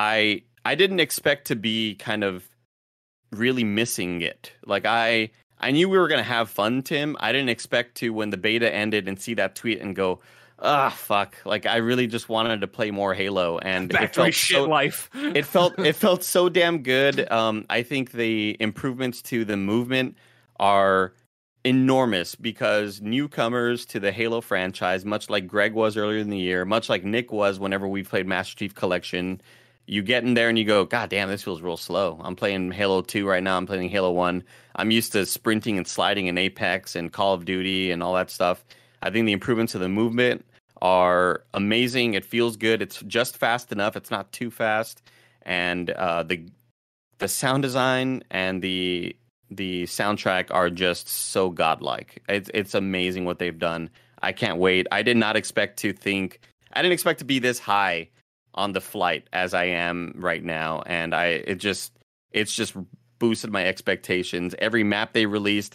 I didn't expect to be kind of really missing it. Like I knew we were going to have fun, Tim. I didn't expect to, when the beta ended, and see that tweet and go, fuck. Like I really just wanted to play more Halo, and back to my shit life. it felt so damn good. I think the improvements to the movement are enormous because newcomers to the Halo franchise, much like Greg was earlier in the year, much like Nick was whenever we played Master Chief Collection, you get in there and you go, God damn, this feels real slow. I'm playing Halo 2 right now. I'm playing Halo 1. I'm used to sprinting and sliding in Apex and Call of Duty and all that stuff. I think the improvements to the movement are amazing. It feels good. It's just fast enough. It's not too fast. And the sound design and the soundtrack are just so godlike. It's amazing what they've done. I can't wait. I didn't expect to be this high on the flight as I am right now, and it's just boosted my expectations. Every map they released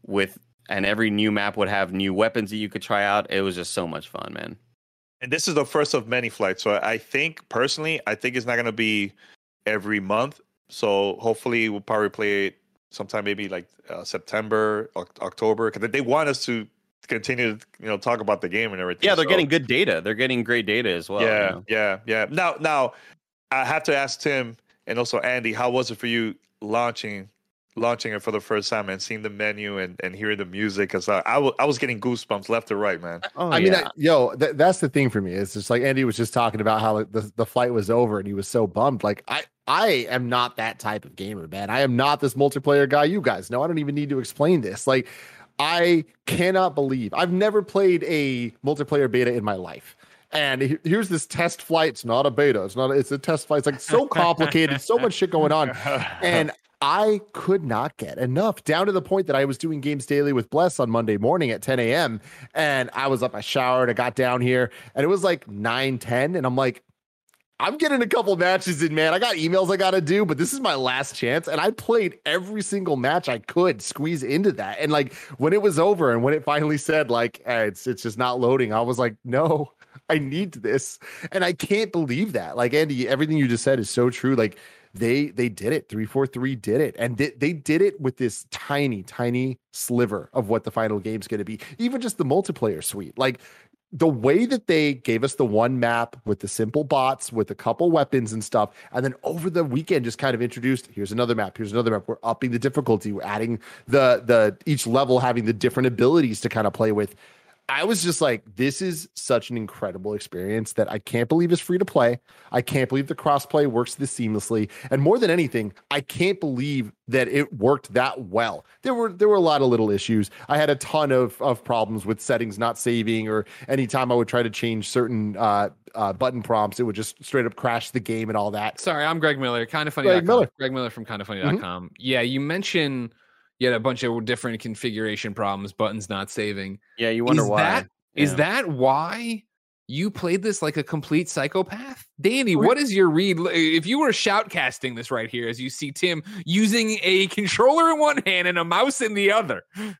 and every new map would have new weapons that you could try out. It was just so much fun, man. And this is the first of many flights, so I think it's not going to be every month. So hopefully we'll probably play it sometime maybe like September, October, because they want us to continue to talk about the game and everything. Yeah, they're getting good data. They're getting great data as well. Yeah. Now I have to ask Tim and also Andy, how was it for you launching it for the first time and seeing the menu and hearing the music? Because I was getting goosebumps left to right, man. That's the thing for me. It's just like Andy was just talking about how the flight was over and he was so bummed. Like I am not that type of gamer, man. I am not this multiplayer guy. You guys know. I don't even need to explain this. Like, I cannot believe I've never played a multiplayer beta in my life. And here's this test flight. It's not a beta. It's a test flight. It's like so complicated, so much shit going on. And I could not get enough, down to the point that I was doing Games Daily with Bless on Monday morning at 10 a.m. And I was up, I showered, I got down here, and it was like 9:10. And I'm like, I'm getting a couple matches in, man. I got emails I got to do, but this is my last chance. And I played every single match I could squeeze into that. And like when it was over and when it finally said like, it's just not loading, I was like, no, I need this. And I can't believe that. Like, Andy, everything you just said is so true. Like they did it. 343 did it. And they did it with this tiny sliver of what the final game's going to be. Even just the multiplayer suite. Like, the way that they gave us the one map with the simple bots, with a couple weapons and stuff, and then over the weekend just kind of introduced, here's another map. We're upping the difficulty. We're adding the each level having the different abilities to kind of play with. I was just like, this is such an incredible experience that I can't believe is free to play. I can't believe the crossplay works this seamlessly. And more than anything, I can't believe that it worked that well. There were a lot of little issues. I had a ton of problems with settings not saving, or anytime I would try to change certain button prompts, it would just straight up crash the game and all that. Sorry, I'm Greg Miller, KindaFunny.com. Greg Miller from KindaFunny.com. Mm-hmm. Yeah, you mentioned you had a bunch of different configuration problems, buttons not saving. Yeah, you wonder why. Is that why you played this like a complete psychopath? Danny, what is your read? If you were shoutcasting this right here, as you see Tim using a controller in one hand and a mouse in the other.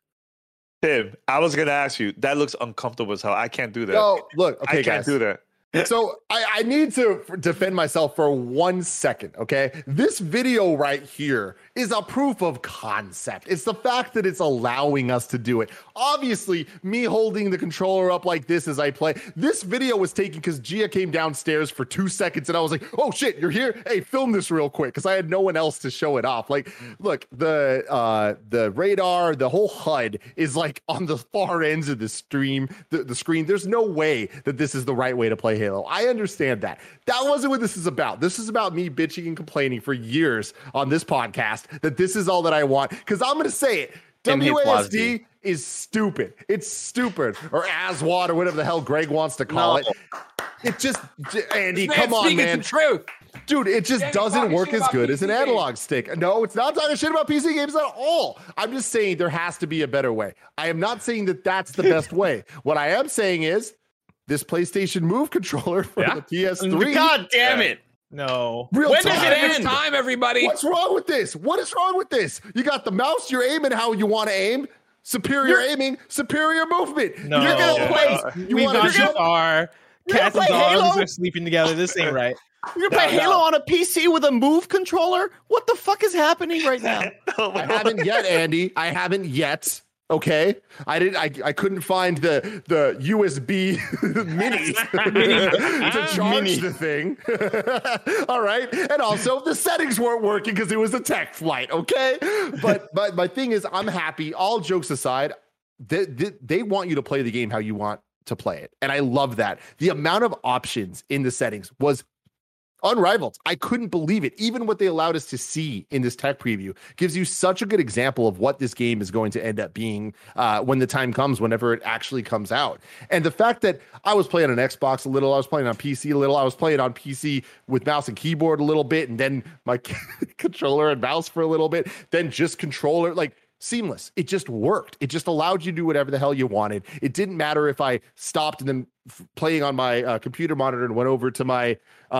Tim, I was going to ask you, that looks uncomfortable as hell. I can't do that. No, look, okay, I can't do that. So I need to defend myself for 1 second, okay? This video right here is a proof of concept. It's the fact that it's allowing us to do it. Obviously, me holding the controller up like this as I play, this video was taken because Gia came downstairs for 2 seconds and I was like, oh shit, you're here? Hey, film this real quick, because I had no one else to show it off. Like, look, the radar, the whole HUD is like on the far ends of the screen. There's no way that this is the right way to play Halo. I understand that. That wasn't what this is about. This is about me bitching and complaining for years on this podcast that this is all that I want. Because I'm going to say it. WASD is stupid. It's stupid. Or ASWAD or whatever the hell Greg wants to call it. It just, Andy, come on, man. Truth. Dude, it just doesn't work as good as an analog stick. No, it's not talking shit about PC games at all. I'm just saying there has to be a better way. I am not saying that that's the best way. What I am saying is, this PlayStation Move controller for the PS3. God damn it. No. When does it end? It's time, everybody. What's wrong with this? What is wrong with this? You got the mouse, you're aiming how you want to aim. Superior aiming, superior movement. No. You're going to play. You want to jump. Cats and dogs are sleeping together. This ain't right. You're gonna play Halo on a PC with a Move controller? What the fuck is happening right now? I haven't yet, Andy. I haven't yet. Okay, I couldn't find the USB mini to charge the thing. All right, and also the settings weren't working because it was a tech flight. Okay, but my thing is, I'm happy. All jokes aside, they want you to play the game how you want to play it, and I love that. The amount of options in the settings was unrivaled. I couldn't believe it. Even what they allowed us to see in this tech preview gives you such a good example of what this game is going to end up being when the time comes, whenever it actually comes out. And the fact that I was playing on Xbox a little, I was playing on PC a little, I was playing on PC with mouse and keyboard a little bit, and then my controller and mouse for a little bit, then just controller, like seamless. It just worked. It just allowed you to do whatever the hell you wanted. It didn't matter if I stopped and then playing on my computer monitor and went over to my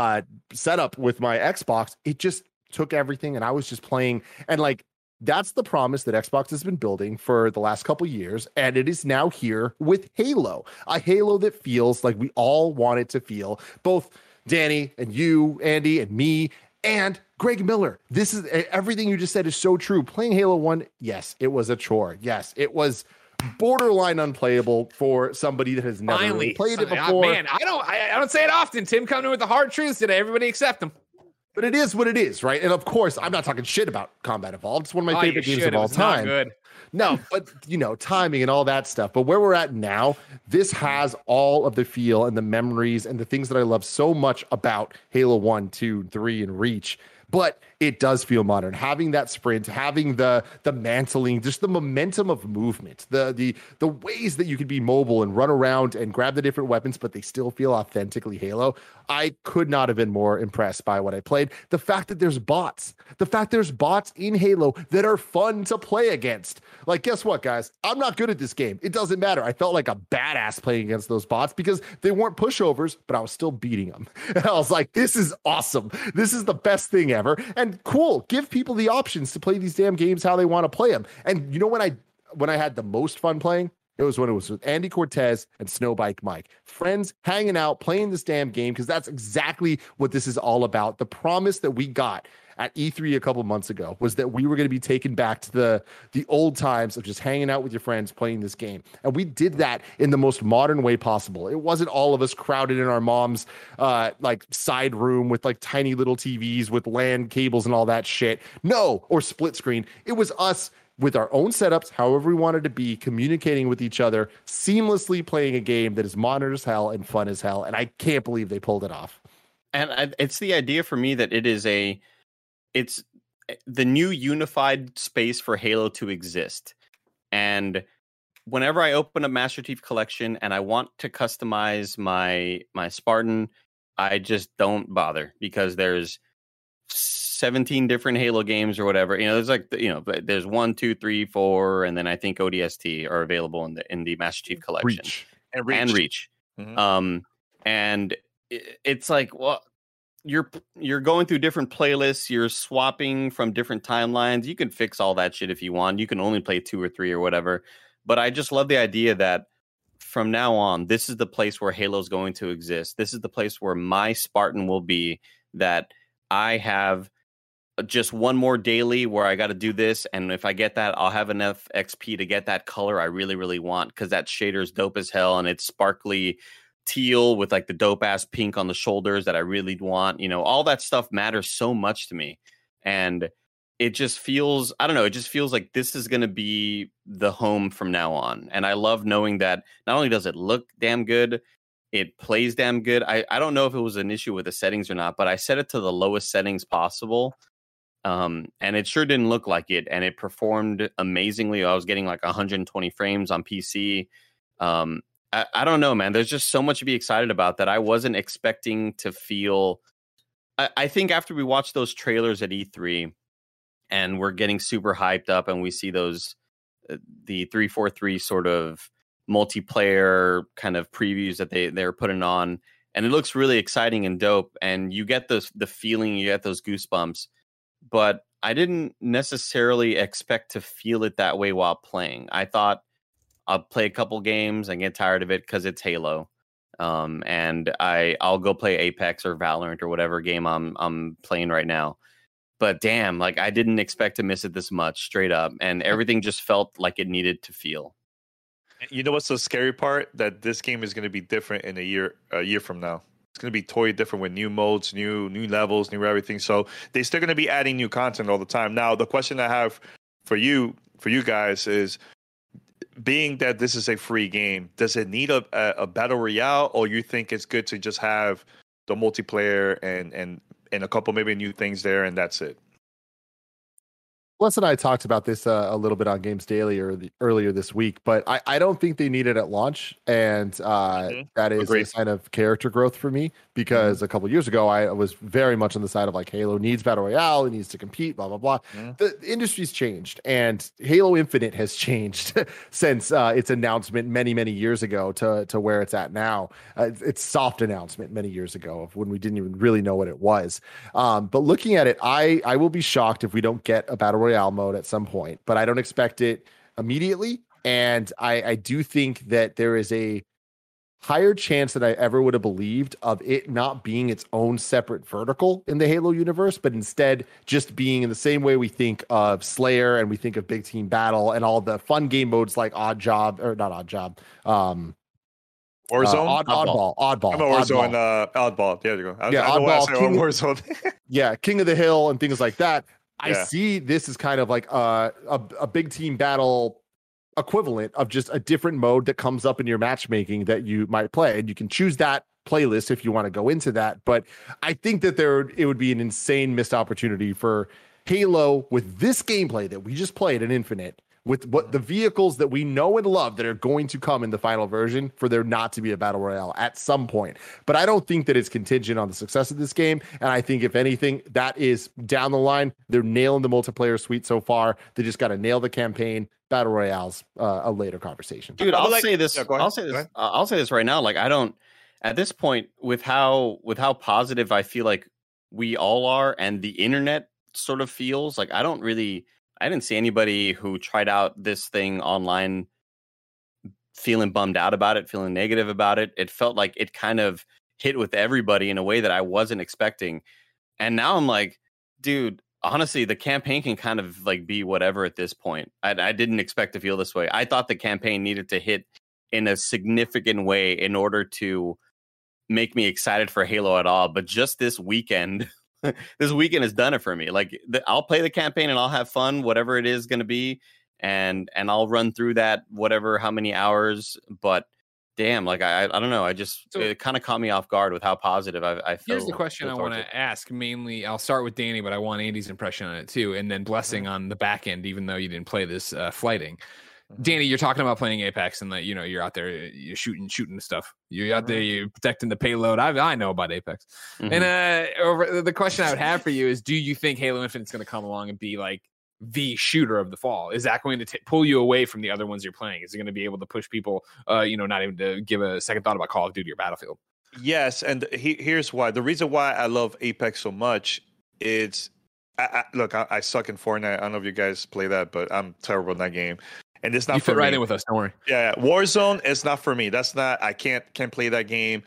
setup with my Xbox. It just took everything and I was just playing. And like, that's the promise that Xbox has been building for the last couple years. And it is now here with Halo, a Halo that feels like we all want it to feel. Both Danny and you, Andy and me, and Greg Miller. This is everything you just said is so true. Playing Halo 1, yes, it was a chore. Yes, it was borderline unplayable for somebody that has never really played it before. Man, I don't say it often. Tim coming in with the hard truths today. Everybody accept them. But it is what it is, right? And of course, I'm not talking shit about Combat Evolved. It's one of my favorite games of all time. Good. No, but timing and all that stuff. But where we're at now, this has all of the feel and the memories and the things that I love so much about Halo 1, 2, 3, and Reach. But it does feel modern. Having that sprint, having the mantling, just the momentum of movement, the ways that you could be mobile and run around and grab the different weapons, but they still feel authentically Halo. I could not have been more impressed by what I played. The fact that there's bots in Halo that are fun to play against. Like, guess what, guys? I'm not good at this game. It doesn't matter. I felt like a badass playing against those bots because they weren't pushovers, but I was still beating them. And I was like, this is awesome. This is the best thing ever. And cool, give people the options to play these damn games how they want to play them. And when I had the most fun playing, it was when it was with Andy Cortez and Snowbike Mike. Friends hanging out, playing this damn game, because that's exactly what this is all about. The promise that we got at E3 a couple months ago was that we were going to be taken back to the old times of just hanging out with your friends playing this game. And we did that in the most modern way possible. It wasn't all of us crowded in our mom's side room with like tiny little TVs with LAN cables and all that shit. No, or split screen. It was us with our own setups, however we wanted to be, communicating with each other, seamlessly playing a game that is modern as hell and fun as hell. And I can't believe they pulled it off. And it's the idea for me that it's the new unified space for Halo to exist. And whenever I open a Master Chief Collection and I want to customize my Spartan, I just don't bother because there's 17 different Halo games or whatever. There's 1, 2, 3, 4, and then I think ODST are available in the Master Chief Collection. Reach. Mm-hmm. And it's like, well, you're going through different playlists, you're swapping from different timelines. You can fix all that shit if you want. You can only play 2 or 3 or whatever. But I just love the idea that from now on, this is the place where Halo's going to exist. This is the place where my Spartan will be, that I have just one more daily where I got to do this. And if I get that, I'll have enough XP to get that color I really, really want, because that shader is dope as hell. And it's sparkly teal with like the dope ass pink on the shoulders that I really want. All that stuff matters so much to me. And it just feels, I don't know, it just feels like this is going to be the home from now on. And I love knowing that not only does it look damn good, it plays damn good. I don't know if it was an issue with the settings or not, but I set it to the lowest settings possible. And it sure didn't look like it. And it performed amazingly. I was getting like 120 frames on PC. I don't know, man. There's just so much to be excited about that I wasn't expecting to feel. I think after we watched those trailers at E3 and we're getting super hyped up and we see those, the 343 sort of multiplayer kind of previews that they're putting on, and it looks really exciting and dope, and you get the feeling, you get those goosebumps, but I didn't necessarily expect to feel it that way while playing. I thought I'll play a couple games and get tired of it because it's Halo, and I'll go play Apex or Valorant or whatever game I'm playing right now. But damn, like I didn't expect to miss it this much, straight up, and everything just felt like it needed to feel. You know what's the scary part? That this game is going to be different in a year from now. It's going to be totally different with new modes, new levels, new everything. So they're still going to be adding new content all the time. Now, the question I have for you guys is, being that this is a free game, does it need a battle royale, or you think it's good to just have the multiplayer and a couple maybe new things there, and that's it? Wes and I talked about this a little bit on Games Daily earlier this week, but I don't think they need it at launch, and that is a sign of character growth for me, because a couple of years ago I was very much on the side of like Halo needs Battle Royale, it needs to compete, blah, blah, blah. The industry's changed, and Halo Infinite has changed since its announcement many, many years ago to where it's at now. Its soft announcement many years ago of when we didn't even really know what it was. But looking at it, I will be shocked if we don't get a Battle Royale mode at some point, but I don't expect it immediately. And I do think that there is a higher chance than I ever would have believed of it not being its own separate vertical in the Halo universe, but instead just being in the same way we think of Slayer and we think of Big Team Battle and all the fun game modes like Oddjob. Warzone? Oddball. I'm a Warzone, Oddball. There you go. Oddball. Warzone. King of the Hill and things like that. I see this as kind of like a big team battle equivalent of just a different mode that comes up in your matchmaking that you might play, and you can choose that playlist if you want to go into that. But I think that it would be an insane missed opportunity for Halo with this gameplay that we just played in Infinite, with what the vehicles that we know and love that are going to come in the final version, for there not to be a battle royale at some point. But I don't think that it's contingent on the success of this game. And I think if anything, that is down the line. They're nailing the multiplayer suite so far. They just got to nail the campaign. Battle royales, a later conversation. Dude, I'll say this. I'll say this. I'll say this right now. Like, I don't, at this point, with how positive I feel like we all are, and the internet sort of feels like, I didn't see anybody who tried out this thing online feeling bummed out about it, feeling negative about it. It felt like it kind of hit with everybody in a way that I wasn't expecting. And now I'm like, dude, honestly, the campaign can kind of like be whatever at this point. I didn't expect to feel this way. I thought the campaign needed to hit in a significant way in order to make me excited for Halo at all. But just this weekend, this weekend has done it for me. Like, I'll play the campaign and I'll have fun, whatever it is going to be. And I'll run through that, whatever, how many hours. But damn, like, I don't know. It kind of caught me off guard with how positive I felt. Here's the question I want to ask. Mainly, I'll start with Danny, but I want Andy's impression on it too. And then Blessing on the back end, even though you didn't play this flighting. Danny, you're talking about playing Apex and that, you know, you're out there, you're shooting stuff. You're out there, you're protecting the payload. I know about Apex. And the question I would have for you is, do you think Halo Infinite's going to come along and be like the shooter of the fall? Is that going to pull you away from the other ones you're playing? Is it going to be able to push people, not even to give a second thought about Call of Duty or Battlefield? Yes, and here's why. The reason why I love Apex so much is, I suck in Fortnite. I don't know if you guys play that, but I'm terrible in that game. And it's not. You for fit right me. in with us. Don't worry. Yeah, Warzone is not for me. That's not. I can't play that game.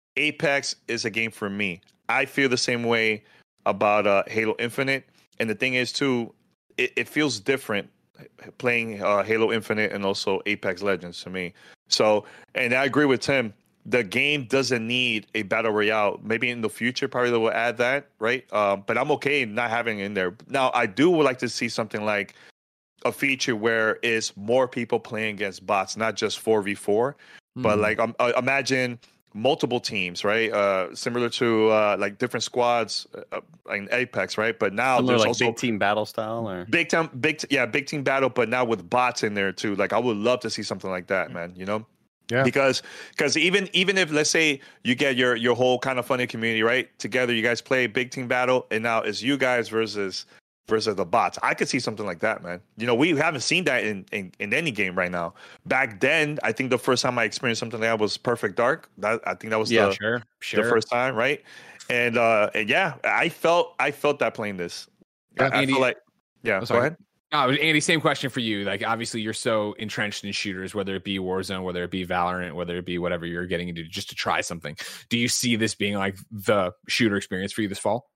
Apex is a game for me. I feel the same way about Halo Infinite. And the thing is too, it feels different playing Halo Infinite and also Apex Legends to me. So, and I agree with Tim. The game doesn't need a battle royale. Maybe in the future, probably they will add that, right? But I'm okay not having it in there. Now, I would like to see something like a feature where it's more people playing against bots, not just 4v4, but like imagine multiple teams, right? Similar to like different squads in Apex, right? But now there's like also big team battle style, or big team battle, but now with bots in there too. Like, I would love to see something like that, man. You know? Yeah. Because even if, let's say, you get your whole kind of funny community right together, you guys play big team battle, and now it's you guys versus the bots. I could see something like that, man. You know, we haven't seen that in any game right now. Back then, I think the first time I experienced something like that was Perfect Dark. I think that was the first time, right? And yeah, I felt that playing this. Yeah, I feel like, yeah. Go ahead. Andy, same question for you. Like, obviously, you're so entrenched in shooters, whether it be Warzone, whether it be Valorant, whether it be whatever you're getting into, just to try something. Do you see this being like the shooter experience for you this fall?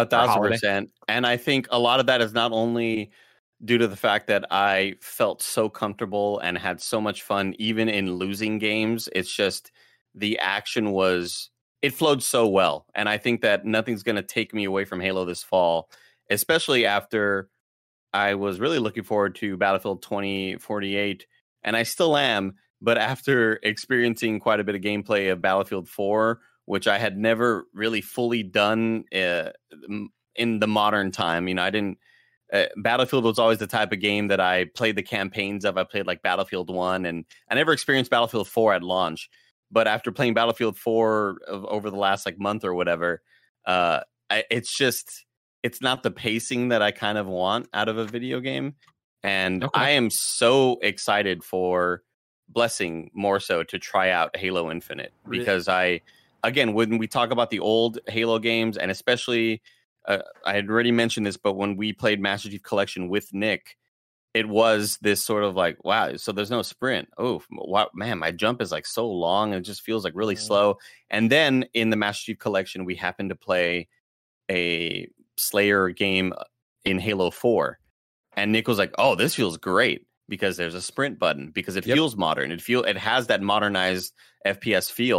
1,000%. And I think a lot of that is not only due to the fact that I felt so comfortable and had so much fun, even in losing games. It's just the action it flowed so well. And I think that nothing's going to take me away from Halo this fall, especially after I was really looking forward to Battlefield 2048, and I still am. But after experiencing quite a bit of gameplay of Battlefield 4, which I had never really fully done in the modern time. You know, I didn't. Battlefield was always the type of game that I played the campaigns of. I played like Battlefield 1, and I never experienced Battlefield 4 at launch. But after playing Battlefield 4 over the last like month or whatever, it's not the pacing that I kind of want out of a video game. And I am so excited for Blessing more so to try out Halo Infinite, because again, when we talk about the old Halo games, and especially, I had already mentioned this, but when we played Master Chief Collection with Nick, it was this sort of like, wow, so there's no sprint. Oh, wow, man, my jump is like so long, and it just feels like really slow. And then in the Master Chief Collection, we happened to play a Slayer game in Halo 4. And Nick was like, oh, this feels great, because there's a sprint button, because it feels modern. It has that modernized FPS feel.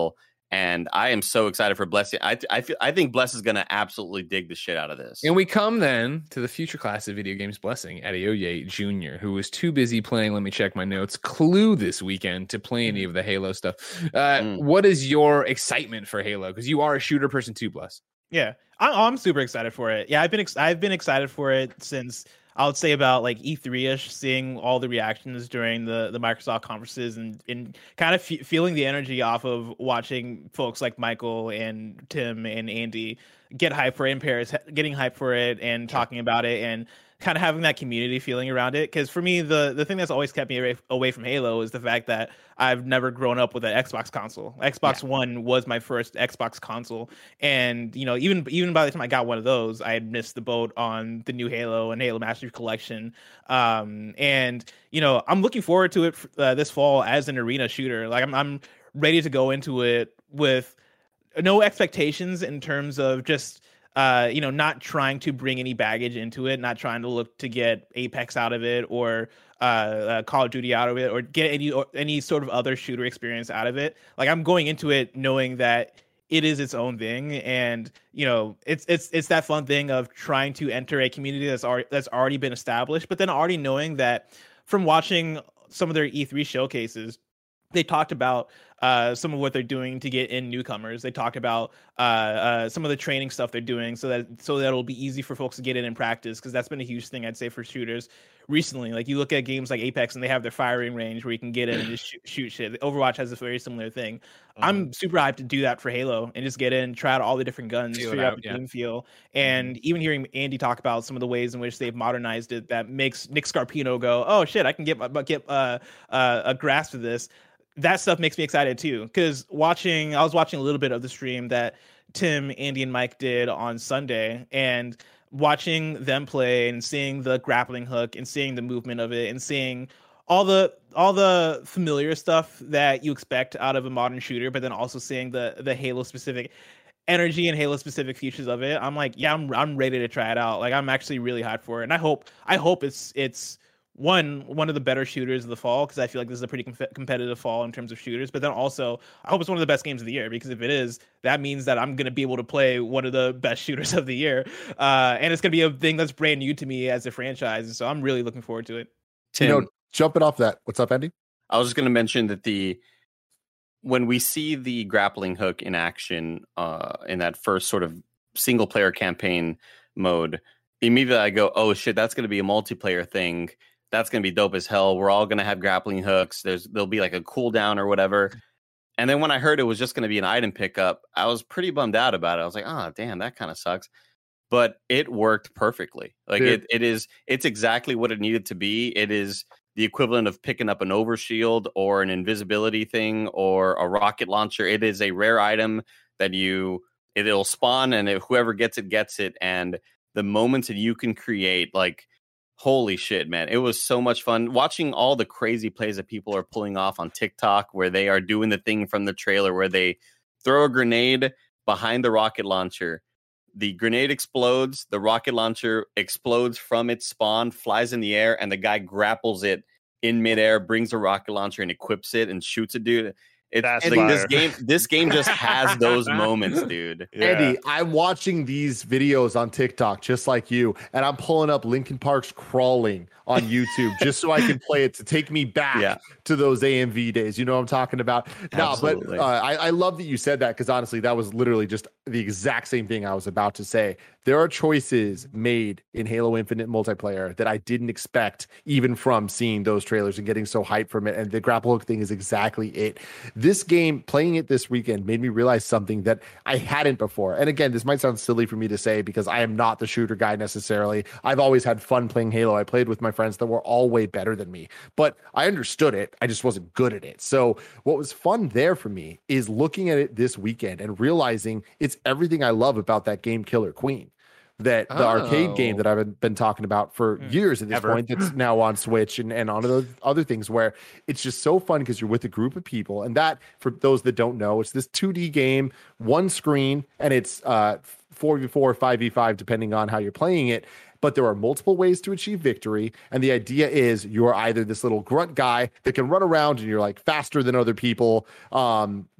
And I am so excited for Bless. I think Bless is going to absolutely dig the shit out of this. And we come then to the future class of video games blessing, Adeoye Jr., who was too busy playing, let me check my notes, Clue this weekend to play any of the Halo stuff. What is your excitement for Halo? Because you are a shooter person too, Bless. Yeah, I'm super excited for it. Yeah, I've been excited for it since I would say about like E3ish, seeing all the reactions during the Microsoft conferences and kind of feeling the energy off of watching folks like Michael and Tim and Andy get hyped for it, and Paris getting hyped for it and talking about it, and kind of having that community feeling around it. Because for me, the thing that's always kept me away from Halo is the fact that I've never grown up with an Xbox console. Xbox One was my first Xbox console, and even by the time I got one of those, I had missed the boat on the new Halo and Halo Master Chief Collection. And I'm looking forward to it this fall as an arena shooter. Like I'm ready to go into it with no expectations in terms of just not trying to bring any baggage into it, not trying to look to get Apex out of it or Call of Duty out of it, or get any sort of other shooter experience out of it. Like I'm going into it knowing that it is its own thing, and it's that fun thing of trying to enter a community that's already been established, but then already knowing that from watching some of their E3 showcases, they talked about some of what they're doing to get in newcomers. They talked about some of the training stuff they're doing so that it'll be easy for folks to get in practice, because that's been a huge thing, I'd say, for shooters recently. Like you look at games like Apex and they have their firing range where you can get in and just shoot shit. Overwatch has a very similar thing. I'm super hyped to do that for Halo and just get in, try out all the different guns, figure out the game feel. And even hearing Andy talk about some of the ways in which they've modernized it that makes Nick Scarpino go, oh shit, I can get a grasp of this. That stuff makes me excited too, because I was watching a little bit of the stream that Tim, Andy, and Mike did on Sunday, and watching them play and seeing the grappling hook and seeing the movement of it and seeing all the familiar stuff that you expect out of a modern shooter, but then also seeing the Halo specific energy and Halo specific features of it. I'm like, yeah, I'm ready to try it out. Like I'm actually really hyped for it, and I hope it's one of the better shooters of the fall, because I feel like this is a pretty competitive fall in terms of shooters. But then also, I hope it's one of the best games of the year, because if it is, that means that I'm going to be able to play one of the best shooters of the year. And it's going to be a thing that's brand new to me as a franchise. And so I'm really looking forward to it. Tim, jumping off that, what's up, Andy? I was just going to mention that when we see the grappling hook in action in that first sort of single player campaign mode, immediately I go, oh shit, that's going to be a multiplayer thing. That's going to be dope as hell. We're all going to have grappling hooks. There'll be like a cooldown or whatever. And then when I heard it was just going to be an item pickup, I was pretty bummed out about it. I was like, oh, damn, that kind of sucks. But it worked perfectly. Like it's exactly what it needed to be. It is the equivalent of picking up an overshield or an invisibility thing or a rocket launcher. It is a rare item that it'll spawn, and whoever gets it. And the moments that you can create, like, holy shit, man. It was so much fun watching all the crazy plays that people are pulling off on TikTok, where they are doing the thing from the trailer where they throw a grenade behind the rocket launcher. The grenade explodes. The rocket launcher explodes from its spawn, flies in the air, and the guy grapples it in midair, brings the rocket launcher and equips it and shoots a dude. This game just has those moments, dude. Yeah. Andy, I'm watching these videos on TikTok just like you, and I'm pulling up Linkin Park's Crawling on YouTube just so I can play it to take me back to those AMV days. You know what I'm talking about? Absolutely. No, but I love that you said that, because honestly, that was literally just the exact same thing I was about to say. There are choices made in Halo Infinite multiplayer that I didn't expect, even from seeing those trailers and getting so hyped from it. And the grapple hook thing is exactly it. This game, playing it this weekend, made me realize something that I hadn't before. And again, this might sound silly for me to say, because I am not the shooter guy necessarily. I've always had fun playing Halo. I played with my friends that were all way better than me, but I understood it. I just wasn't good at it. So what was fun there for me is looking at it this weekend and realizing it's everything I love about that game, Killer Queen. That the arcade game that I've been talking about for years at this point, that's now on Switch and on those other things, where it's just so fun because you're with a group of people. And that, for those that don't know, it's this 2D game, one screen, and it's 4v4, 5v5, depending on how you're playing it. But there are multiple ways to achieve victory. And the idea is you're either this little grunt guy that can run around and you're like faster than other people,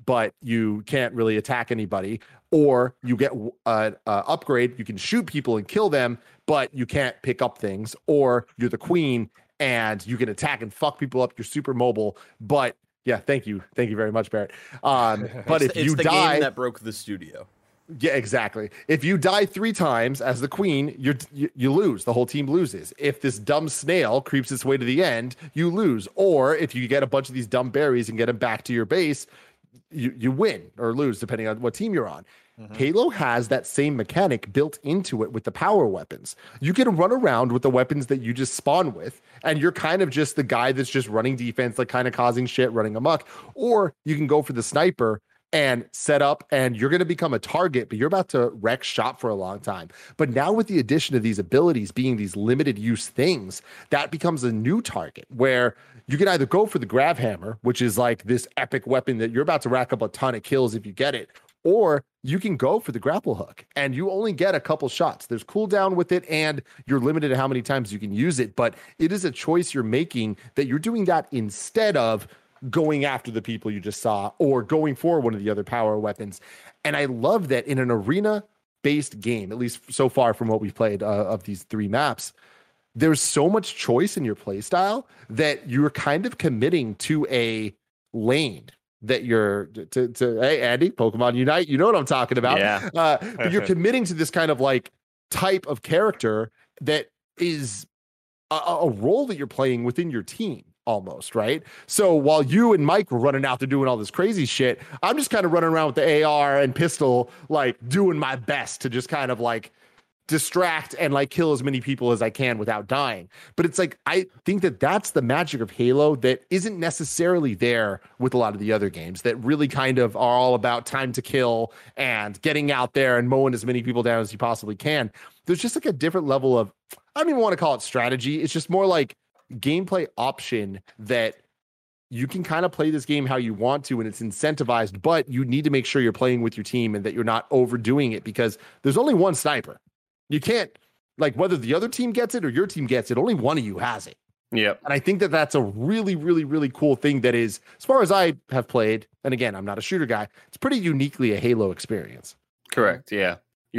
but you can't really attack anybody. Or you get an upgrade, you can shoot people and kill them, but you can't pick up things. Or you're the queen and you can attack and fuck people up. You're super mobile, but yeah, thank you very much, Barrett. But if you die, game that broke the studio. Yeah, exactly. If you die 3 times as the queen, you lose. The whole team loses. If this dumb snail creeps its way to the end, you lose. Or if you get a bunch of these dumb berries and get them back to your base, you win or lose depending on what team you're on. Halo has that same mechanic built into it with the power weapons. You can run around with the weapons that you just spawn with, and you're kind of just the guy that's just running defense, like kind of causing shit, running amok. Or you can go for the sniper and set up, and you're going to become a target, but you're about to wreck shop for a long time. But now with the addition of these abilities being these limited use things, that becomes a new target where you can either go for the grav hammer, which is like this epic weapon that you're about to rack up a ton of kills if you get it, or you can go for the grapple hook and you only get a couple shots. There's cooldown with it and you're limited to how many times you can use it, but it is a choice you're making that you're doing that instead of going after the people you just saw or going for one of the other power weapons. And I love that in an arena-based game, at least so far from what we've played of these 3 maps, there's so much choice in your playstyle that you're kind of committing to a lane that you're to hey, Andy, Pokemon Unite, you know what I'm talking about. Yeah. But you're committing to this kind of like type of character that is a role that you're playing within your team. Almost, right? So while you and Mike were running out there doing all this crazy shit, I'm just kind of running around with the AR and pistol, like doing my best to just kind of like distract and like kill as many people as I can without dying. But it's like, I think that that's the magic of Halo that isn't necessarily there with a lot of the other games that really kind of are all about time to kill and getting out there and mowing as many people down as you possibly can. There's just like a different level of, I don't even want to call it strategy. It's just more like gameplay option that you can kind of play this game how you want to and it's incentivized, but you need to make sure you're playing with your team and that you're not overdoing it because there's only one sniper. You can't, like, whether the other team gets it or your team gets it, only one of you has it. Yep. And I think that that's a really, really, really cool thing that is, as far as I have played, and again, I'm not a shooter guy, it's pretty uniquely a Halo experience. Correct. Yeah.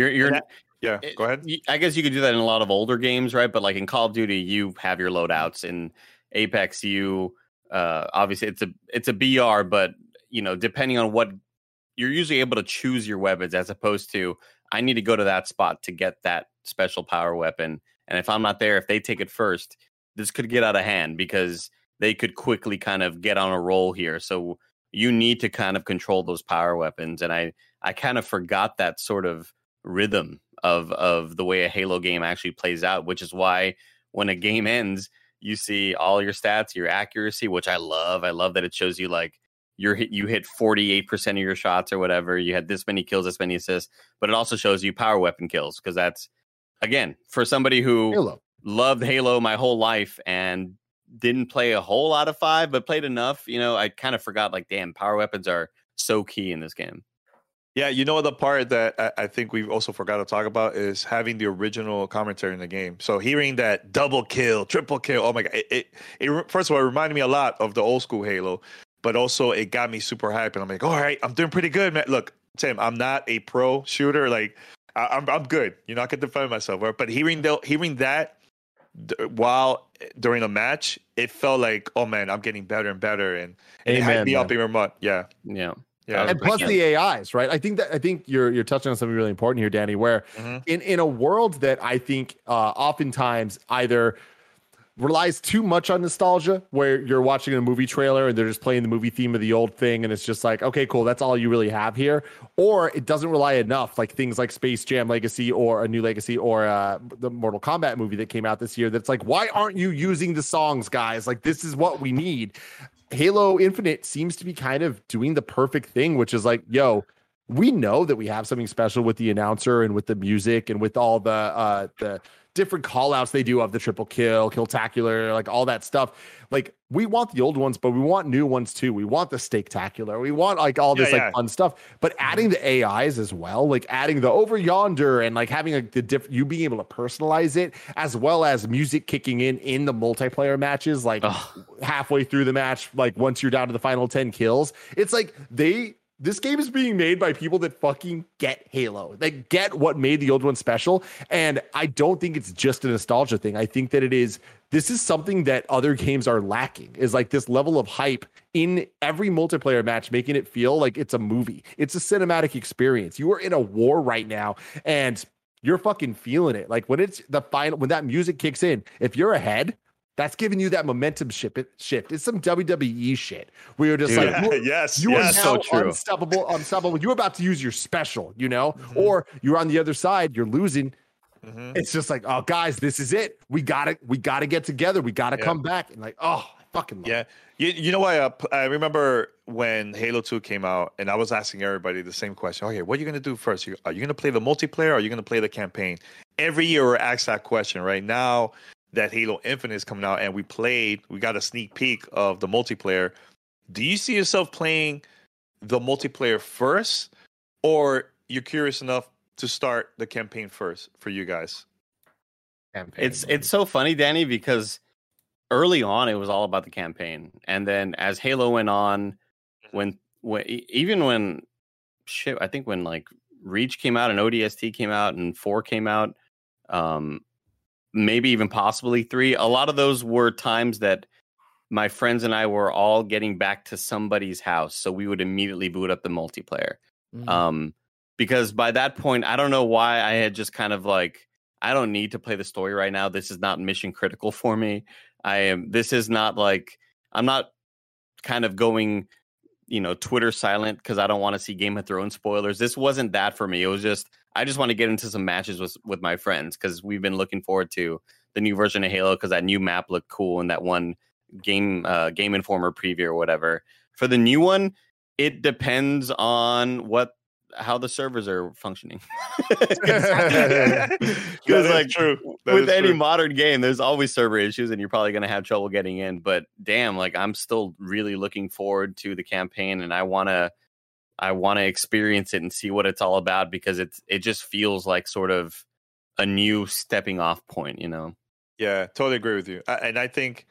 Yeah, go ahead. I guess you could do that in a lot of older games, right? But like in Call of Duty, you have your loadouts. In Apex, you obviously it's a BR, but you know, depending on what you're usually able to choose your weapons as opposed to I need to go to that spot to get that special power weapon. And if I'm not there, if they take it first, this could get out of hand because they could quickly kind of get on a roll here. So you need to kind of control those power weapons. And I kind of forgot that sort of rhythm of the way a Halo game actually plays out, which is why when a game ends, you see all your stats, your accuracy, which I love. I love that it shows you like you hit 48% of your shots or whatever. You had this many kills, this many assists, but it also shows you power weapon kills because that's, again, for somebody who loved Halo my whole life and didn't play a whole lot of 5, but played enough, you know, I kind of forgot like, damn, power weapons are so key in this game. Yeah, you know, the part that I think we've also forgot to talk about is having the original commentary in the game. So hearing that double kill, triple kill, oh my God. It first of all, it reminded me a lot of the old school Halo, but also it got me super hyped. And I'm like, all right, I'm doing pretty good, man. Look, Tim, I'm not a pro shooter. Like, I'm good. You know, I can defend myself. Right? But hearing that while during a match, it felt like, oh man, I'm getting better and better. And it hyped me up even more. Yeah. Yeah. Yeah, and plus the AIs, right? I think you're touching on something really important here, Danny, where in a world that I think oftentimes either relies too much on nostalgia, where you're watching a movie trailer and they're just playing the movie theme of the old thing and it's just like, okay, cool, that's all you really have here, or it doesn't rely enough, like things like Space Jam Legacy or A New Legacy or the Mortal Kombat movie that came out this year, that's like, why aren't you using the songs, guys? Like, this is what we need. Halo Infinite seems to be kind of doing the perfect thing, which is like, yo, we know that we have something special with the announcer and with the music and with all the different call outs they do of the triple kill, Killtacular, like all that stuff. Like, we want the old ones, but we want new ones too. We want the Steaktacular. We want like all this fun stuff, but adding the AIs as well, like adding the over yonder and like having like you being able to personalize it, as well as music kicking in the multiplayer matches, like halfway through the match, like once you're down to the final 10 kills, it's like they this game is being made by people that fucking get Halo. They get what made the old one special. And I don't think it's just a nostalgia thing. I think that this is something that other games are lacking, is like this level of hype in every multiplayer match, making it feel like it's a movie. It's a cinematic experience. You are in a war right now and you're fucking feeling it. Like when it's the final, when that music kicks in, if you're ahead, that's giving you that momentum shift. It's some WWE shit where you're just you are now so true. unstoppable. You're about to use your special, or you're on the other side, you're losing. Mm-hmm. It's just like, oh, guys, this is it. We gotta get together. We gotta come back. And like, oh, I fucking love it. You know what? I remember when Halo 2 came out, and I was asking everybody the same question. Okay, what are you gonna do first? Are you gonna play the multiplayer? Or are you gonna play the campaign? Every year we're asked that question. Right now that Halo Infinite is coming out, and we got a sneak peek of the multiplayer. Do you see yourself playing the multiplayer first, or you're curious enough to start the campaign first for you guys? It's so funny, Danny, because early on it was all about the campaign, and then as Halo went on, when I think when like Reach came out and ODST came out and 4 came out, maybe even possibly 3. A lot of those were times that my friends and I were all getting back to somebody's house, so we would immediately boot up the multiplayer. Mm-hmm. Because by that point, I don't know why I had just kind of like, I don't need to play the story right now. This is not mission critical for me. This is not like, I'm not kind of going, Twitter silent because I don't want to see Game of Thrones spoilers. This wasn't that for me. It was just, I just want to get into some matches with my friends because we've been looking forward to the new version of Halo because that new map looked cool and that one Game Informer preview or whatever. For the new one, it depends on how the servers are functioning. Because like true. With any modern game, there's always server issues and you're probably going to have trouble getting in. But damn, like I'm still really looking forward to the campaign and I want to experience it and see what it's all about because it just feels like sort of a new stepping off point, Yeah, totally agree with you. And I think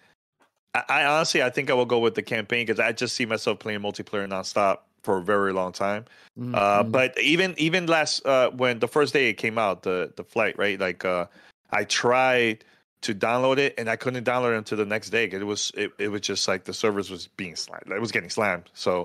I honestly I think I will go with the campaign because I just see myself playing multiplayer nonstop for a very long time. Mm-hmm. But even last when the first day it came out, the flight, right? Like I tried to download it and I couldn't download it until the next day. It was just like the servers was being slammed. It was getting slammed. So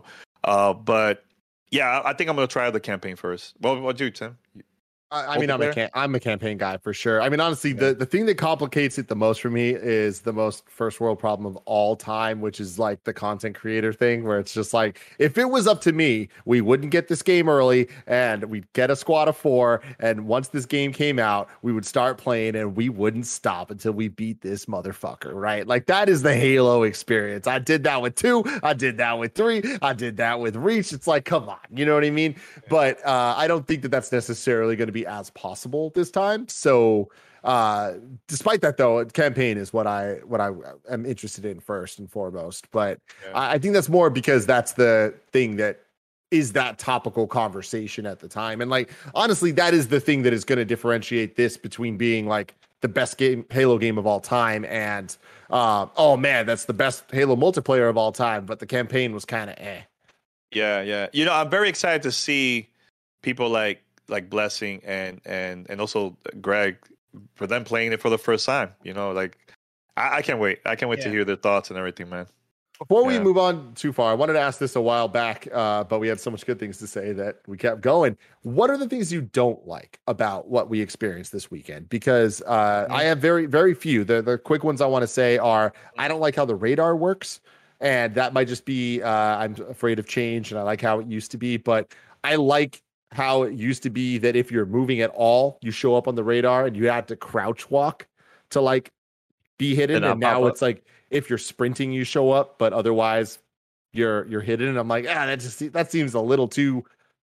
but yeah, I think I'm gonna try the campaign first. What do you, Tim? I mean, I'm a campaign guy for sure. I mean, honestly, the thing that complicates it the most for me is the most first world problem of all time, which is like the content creator thing, where it's just like, if it was up to me, we wouldn't get this game early and we'd get a squad of 4. And once this game came out, we would start playing and we wouldn't stop until we beat this motherfucker, right? Like that is the Halo experience. I did that with 2. I did that with 3. I did that with Reach. It's like, come on, you know what I mean? But I don't think that that's necessarily going to be as possible this time. So despite that though, campaign is what I am interested in first and foremost. But I think that's more because that's the thing that is that topical conversation at the time. And like honestly, that is the thing that is going to differentiate this between being like the best Halo game of all time and oh man, that's the best Halo multiplayer of all time, but the campaign was kind of Yeah. I'm very excited to see people like Blessing and also Greg for them playing it for the first time. Like I can't wait. I can't wait to hear their thoughts and everything, man. Before we move on too far, I wanted to ask this a while back, but we had so much good things to say that we kept going. What are the things you don't like about what we experienced this weekend? Because I have very, very few. The quick ones I want to say are, I don't like how the radar works. And that might just be, I'm afraid of change and I like how it used to be, but I like how it used to be that if you're moving at all, you show up on the radar and you had to crouch walk to like be hidden. And now it's like, if you're sprinting, you show up, but otherwise you're hidden. And I'm like, that seems a little too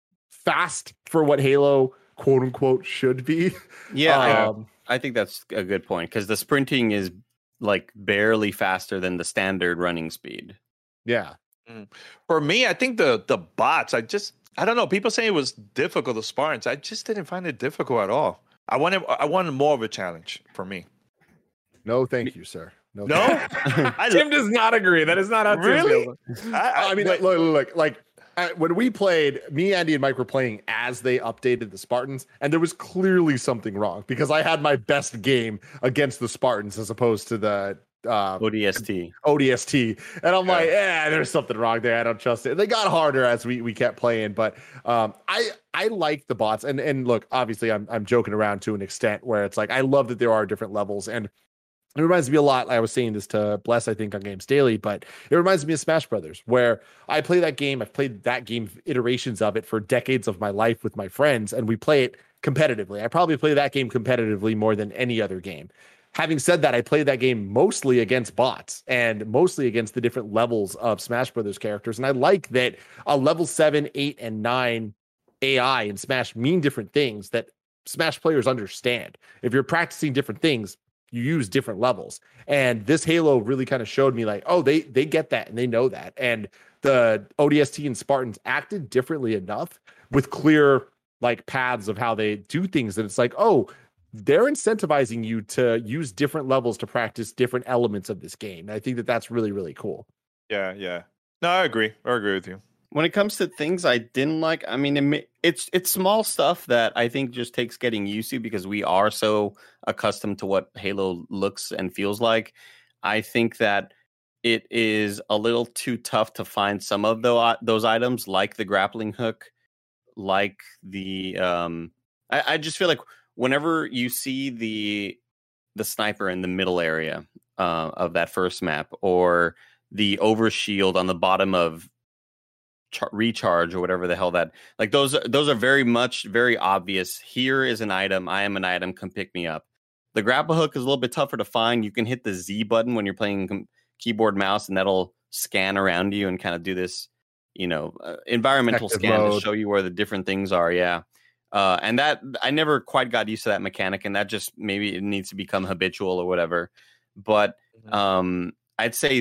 fast for what Halo quote unquote should be. Yeah. I think that's a good point because the sprinting is like barely faster than the standard running speed. Yeah. For me, I think the bots, I don't know. People say it was difficult, the Spartans. I just didn't find it difficult at all. I wanted more of a challenge for me. No, thank you, sir. No? Tim does not agree. That is not how Tim feels. I mean, look, when we played, me, Andy, and Mike were playing as they updated the Spartans, and there was clearly something wrong because I had my best game against the Spartans as opposed to the ODST, and I'm like, there's something wrong there. I don't trust it. They got harder as we kept playing, but I like the bots, and look, obviously I'm joking around to an extent where it's like I love that there are different levels, and it reminds me a lot. I was saying this to Bless, I think, on Games Daily, but it reminds me of Smash Brothers, where I play that game. I've played that game, iterations of it for decades of my life with my friends, and we play it competitively. I probably play that game competitively more than any other game. Having said that, I played that game mostly against bots and mostly against the different levels of Smash Brothers characters. And I like that a level 7, 8, and 9 AI in Smash mean different things that Smash players understand. If you're practicing different things, you use different levels. And this Halo really kind of showed me like, oh, they get that and they know that. And the ODST and Spartans acted differently enough with clear like paths of how they do things that it's like, oh, they're incentivizing you to use different levels to practice different elements of this game. And I think that that's really, really cool. Yeah. No, I agree with you. When it comes to things I didn't like, I mean, it's small stuff that I think just takes getting used to because we are so accustomed to what Halo looks and feels like. I think that it is a little too tough to find some of those items, like the grappling hook, like the I just feel like whenever you see the sniper in the middle area of that first map, or the overshield on the bottom of recharge or whatever the hell that, like, those are very obvious. Here is an item. I am an item. Come pick me up. The grapple hook is a little bit tougher to find. You can hit the Z button when you're playing keyboard mouse, and that'll scan around you and kind of do this, environmental scan to show you where the different things are. Yeah. And that I never quite got used to that mechanic, and that just maybe it needs to become habitual or whatever. But I'd say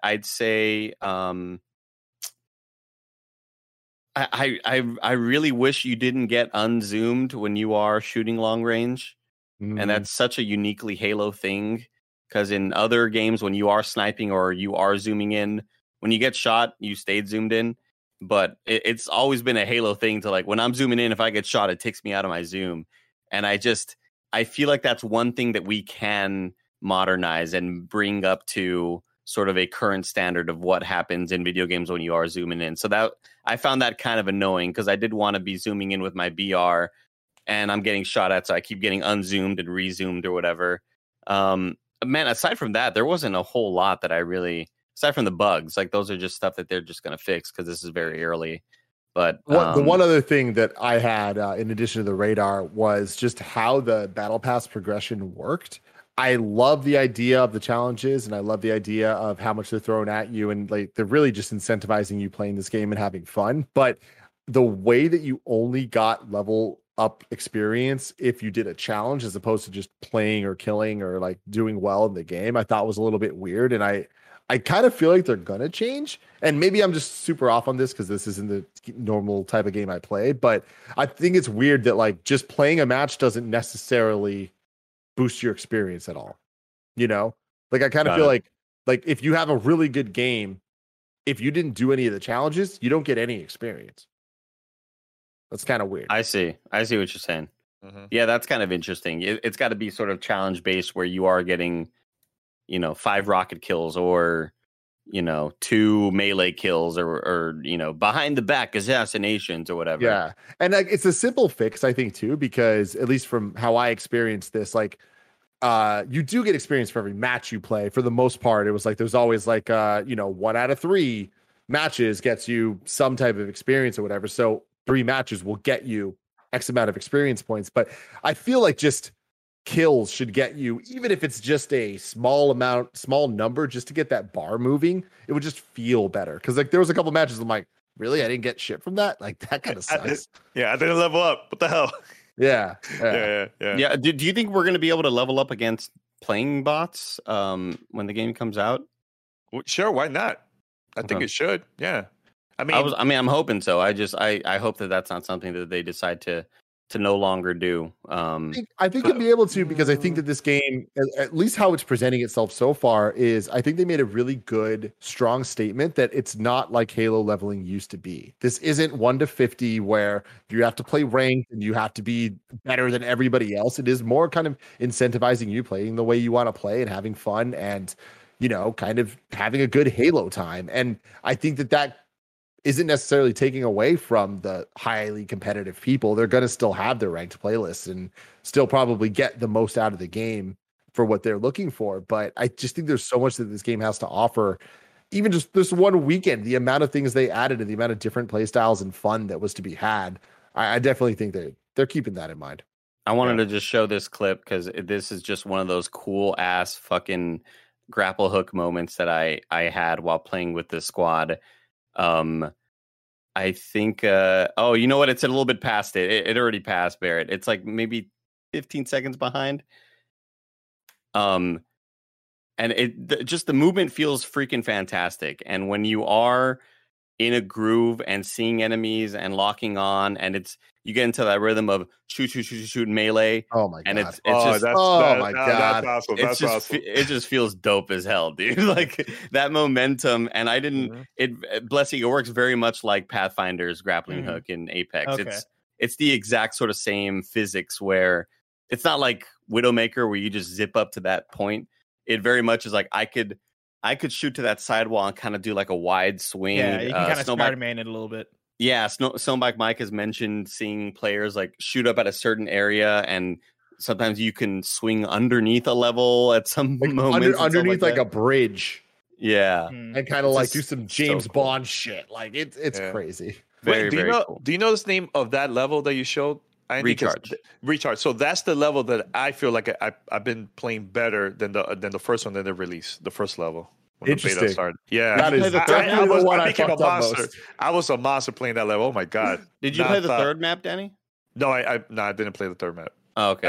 I really wish you didn't get unzoomed when you are shooting long range. And that's such a uniquely Halo thing, because in other games, when you are sniping or you are zooming in, when you get shot, you stayed zoomed in. But it's always been a Halo thing to, like, when I'm zooming in, if I get shot, it takes me out of my zoom. And I feel like that's one thing that we can modernize and bring up to sort of a current standard of what happens in video games when you are zooming in. So that I found that kind of annoying, because I did want to be zooming in with my BR, and I'm getting shot at, so I keep getting unzoomed and rezoomed or whatever. Man, aside from that, there wasn't a whole lot that I really, aside from the bugs, like, those are just stuff that they're just going to fix because this is very early. But the one other thing that I had in addition to the radar was just how the battle pass progression worked. I love the idea of the challenges, and I love the idea of how much they're throwing at you, and like they're really just incentivizing you playing this game and having fun. But the way that you only got level up experience if you did a challenge as opposed to just playing or killing or like doing well in the game, I thought was a little bit weird. And I kind of feel like they're gonna change, and maybe I'm just super off on this because this isn't the normal type of game I play, but I think it's weird that like just playing a match doesn't necessarily boost your experience at all. Like I kind of feel like if you have a really good game, if you didn't do any of the challenges, you don't get any experience. That's kind of weird. I see what you're saying. Yeah, that's kind of interesting. It's got to be sort of challenge based, where you are getting 5 rocket kills, or 2 melee kills, or behind the back assassinations or whatever. Yeah. And like, it's a simple fix, I think, too, because at least from how I experienced this, like you do get experience for every match you play. For the most part, it was like there's always like 1 out of 3 matches gets you some type of experience or whatever. So 3 matches will get you X amount of experience points. But I feel like just kills should get you, even if it's just a small number, just to get that bar moving. It would just feel better, because like there was a couple matches I'm like, really, I didn't get shit from that. Like that kind of sucks. I didn't level up. What the hell? Yeah. Do you think we're going to be able to level up against playing bots when the game comes out? Well, sure, why not? I think it should. Yeah. I'm hoping so. I hope that that's not something that they decide to no longer do. I think you'll be able to, because I think that this game, at least how it's presenting itself so far, is I think they made a really good, strong statement that it's not like Halo leveling used to be. This isn't 1 to 50 where you have to play ranked and you have to be better than everybody else. It is more kind of incentivizing you playing the way you want to play and having fun and, you know, kind of having a good Halo time. And I think that isn't necessarily taking away from the highly competitive people. They're going to still have their ranked playlists and still probably get the most out of the game for what they're looking for. But I just think there's so much that this game has to offer. Even just this one weekend, the amount of things they added and the amount of different play styles and fun that was to be had, I definitely think they're keeping that in mind. I wanted to just show this clip because this is just one of those cool ass fucking grapple hook moments that I had while playing with this squad. I think you know what, it's a little bit past it already passed, Barrett. It's like maybe 15 seconds behind. And just the movement feels freaking fantastic. And when you are in a groove and seeing enemies and locking on, and you get into that rhythm of shoot melee. Oh my god! And it's just my god, that's awesome. That's awesome. It just feels dope as hell, dude. Like that momentum. And I didn't. Bless you. It works very much like Pathfinder's grappling hook in Apex. Okay. It's the exact sort of same physics where it's not like Widowmaker where you just zip up to that point. It very much is like I could shoot to that sidewall and kind of do like a wide swing. Yeah, you can kind of Spider-Man it a little bit. Yeah, Snowbike Mike has mentioned seeing players like shoot up at a certain area, and sometimes you can swing underneath a level at some moments. Underneath like a bridge. Yeah. And kind of like do some James Bond shit. Like it's crazy. Very, very cool. cool. Do you know the name of that level that you showed? Recharge. So that's the level that I feel like I've been playing better than the first one that they released, the first level. When the beta started. Yeah, that is definitely the one I became a monster. Most. I was a monster playing that level. Oh my god! Did you play the third map, Danny? No, I didn't play the third map. Oh, okay.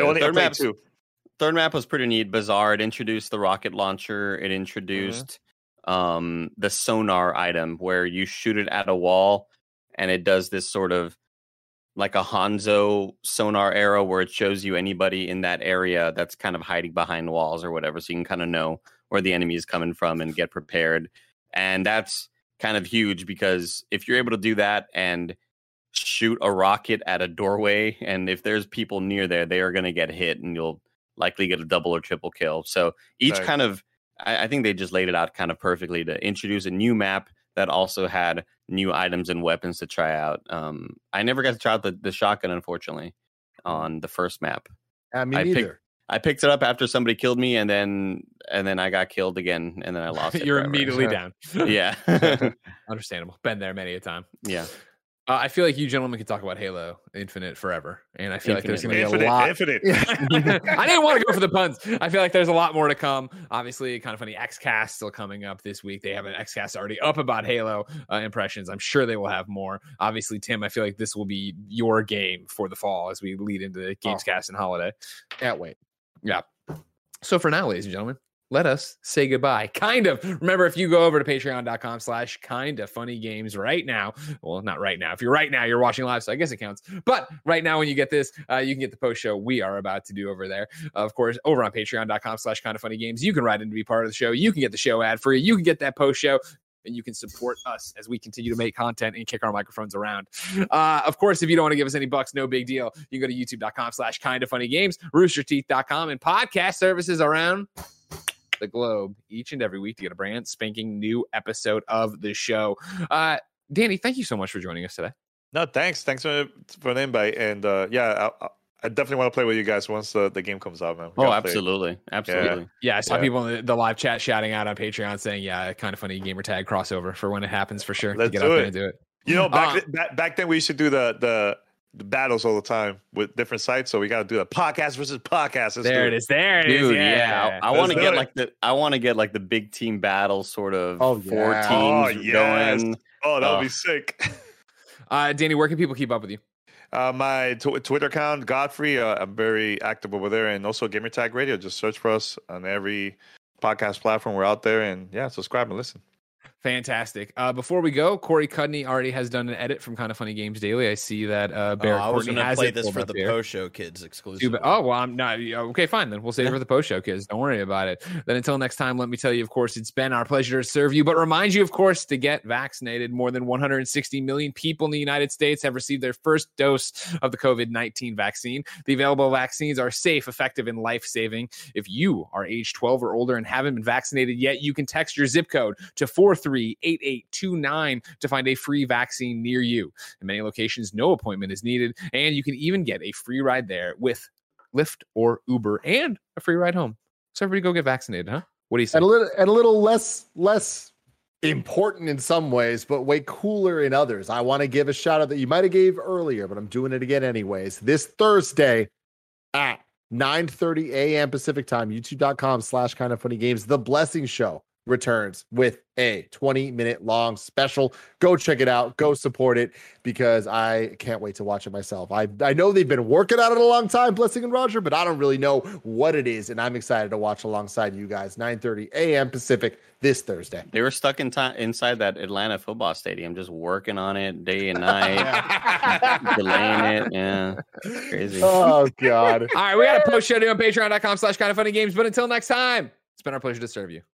Third map was pretty neat. Bizarre. It introduced the rocket launcher. It introduced the sonar item where you shoot it at a wall, and it does this sort of like a Hanzo sonar arrow where it shows you anybody in that area that's kind of hiding behind walls or whatever, so you can kind of know where the enemy is coming from and get prepared. And that's kind of huge because if you're able to do that and shoot a rocket at a doorway, and if there's people near there, they are going to get hit and you'll likely get a double or triple kill. So each kind of, I think they just laid it out kind of perfectly to introduce a new map that also had new items and weapons to try out. I never got to try out the shotgun, unfortunately, on the first map. Me neither. I picked it up after somebody killed me, and then I got killed again, and then I lost it. You're forever. immediately down. Yeah. Understandable. Been there many a time. Yeah. I feel like you gentlemen could talk about Halo Infinite forever, and I feel like there's going to be a lot. Infinite. I didn't want to go for the puns. I feel like there's a lot more to come. Obviously, kind of funny. XCast still coming up this week. They have an XCast already up about Halo impressions. I'm sure they will have more. Obviously, Tim, I feel like this will be your game for the fall as we lead into the Gamescast and holiday. Can't wait. Yeah. So for now, ladies and gentlemen, let us say goodbye. Kind of. Remember, if you go over to patreon.com/kindafunnygames right now, well, not right now. If you're right now, you're watching live, so I guess it counts. But right now, when you get this, you can get the post show we are about to do over there. Of course, over on patreon.com/kindafunnygames, you can write in to be part of the show. You can get the show ad free. You can get that post show. And you can support us as we continue to make content and kick our microphones around. Of course, if you don't want to give us any bucks, no big deal. You can go to youtube.com/kindafunnygames, roosterteeth.com, and podcast services around the globe each and every week to get a brand spanking new episode of the show. Danny, thank you so much for joining us today. No, thanks. Thanks for the invite. And I definitely want to play with you guys once the game comes out, man. Absolutely. Yeah, I saw people in the live chat shouting out on Patreon saying, kind of funny gamer tag crossover for when it happens for sure. Let's get out there and do it. You know, back then we used to do the battles all the time with different sites, so we got to do the podcast versus podcast. There it is. Dude, yeah. I want to get like the big team battle sort of 4 teams going. Oh, that would be sick. Danny, where can people keep up with you? My Twitter account, Godfrey. I'm very active over there, and also Gamertag Radio. Just search for us on every podcast platform. We're out there, and subscribe and listen. Fantastic. Before we go, Corey Cudney already has done an edit from Kind of Funny Games Daily. I see that Barrett I was Courtney going to has play it this for the here. post-show kids exclusively. Oh, well, I'm not. Okay, fine. Then we'll save it for the post-show kids. Don't worry about it. Then until next time, let me tell you, of course, it's been our pleasure to serve you, but remind you, of course, to get vaccinated. More than 160 million people in the United States have received their first dose of the COVID-19 vaccine. The available vaccines are safe, effective, and life-saving. If you are age 12 or older and haven't been vaccinated yet, you can text your zip code to 438829 to find a free vaccine near you. In many locations, no appointment is needed, and you can even get a free ride there with Lyft or Uber and a free ride home. So everybody go get vaccinated, huh? What do you say? And a little less important in some ways, but way cooler in others. I want to give a shout out that you might have gave earlier, but I'm doing it again anyways. This Thursday at 9:30 a.m. Pacific time, youtube.com/kindoffunnygames, The Blessing Show returns with a 20-minute long special. Go check it out. Go support it because I can't wait to watch it myself. I know they've been working on it a long time, Blessing and Roger, but I don't really know what it is, and I'm excited to watch alongside you guys. 9:30 a.m. Pacific this Thursday. They were stuck inside that Atlanta football stadium, just working on it day and night, delaying it. Yeah, crazy. Oh, God. All right, we got a post show to do on patreon.com/kindoffunnygames, but until next time, it's been our pleasure to serve you.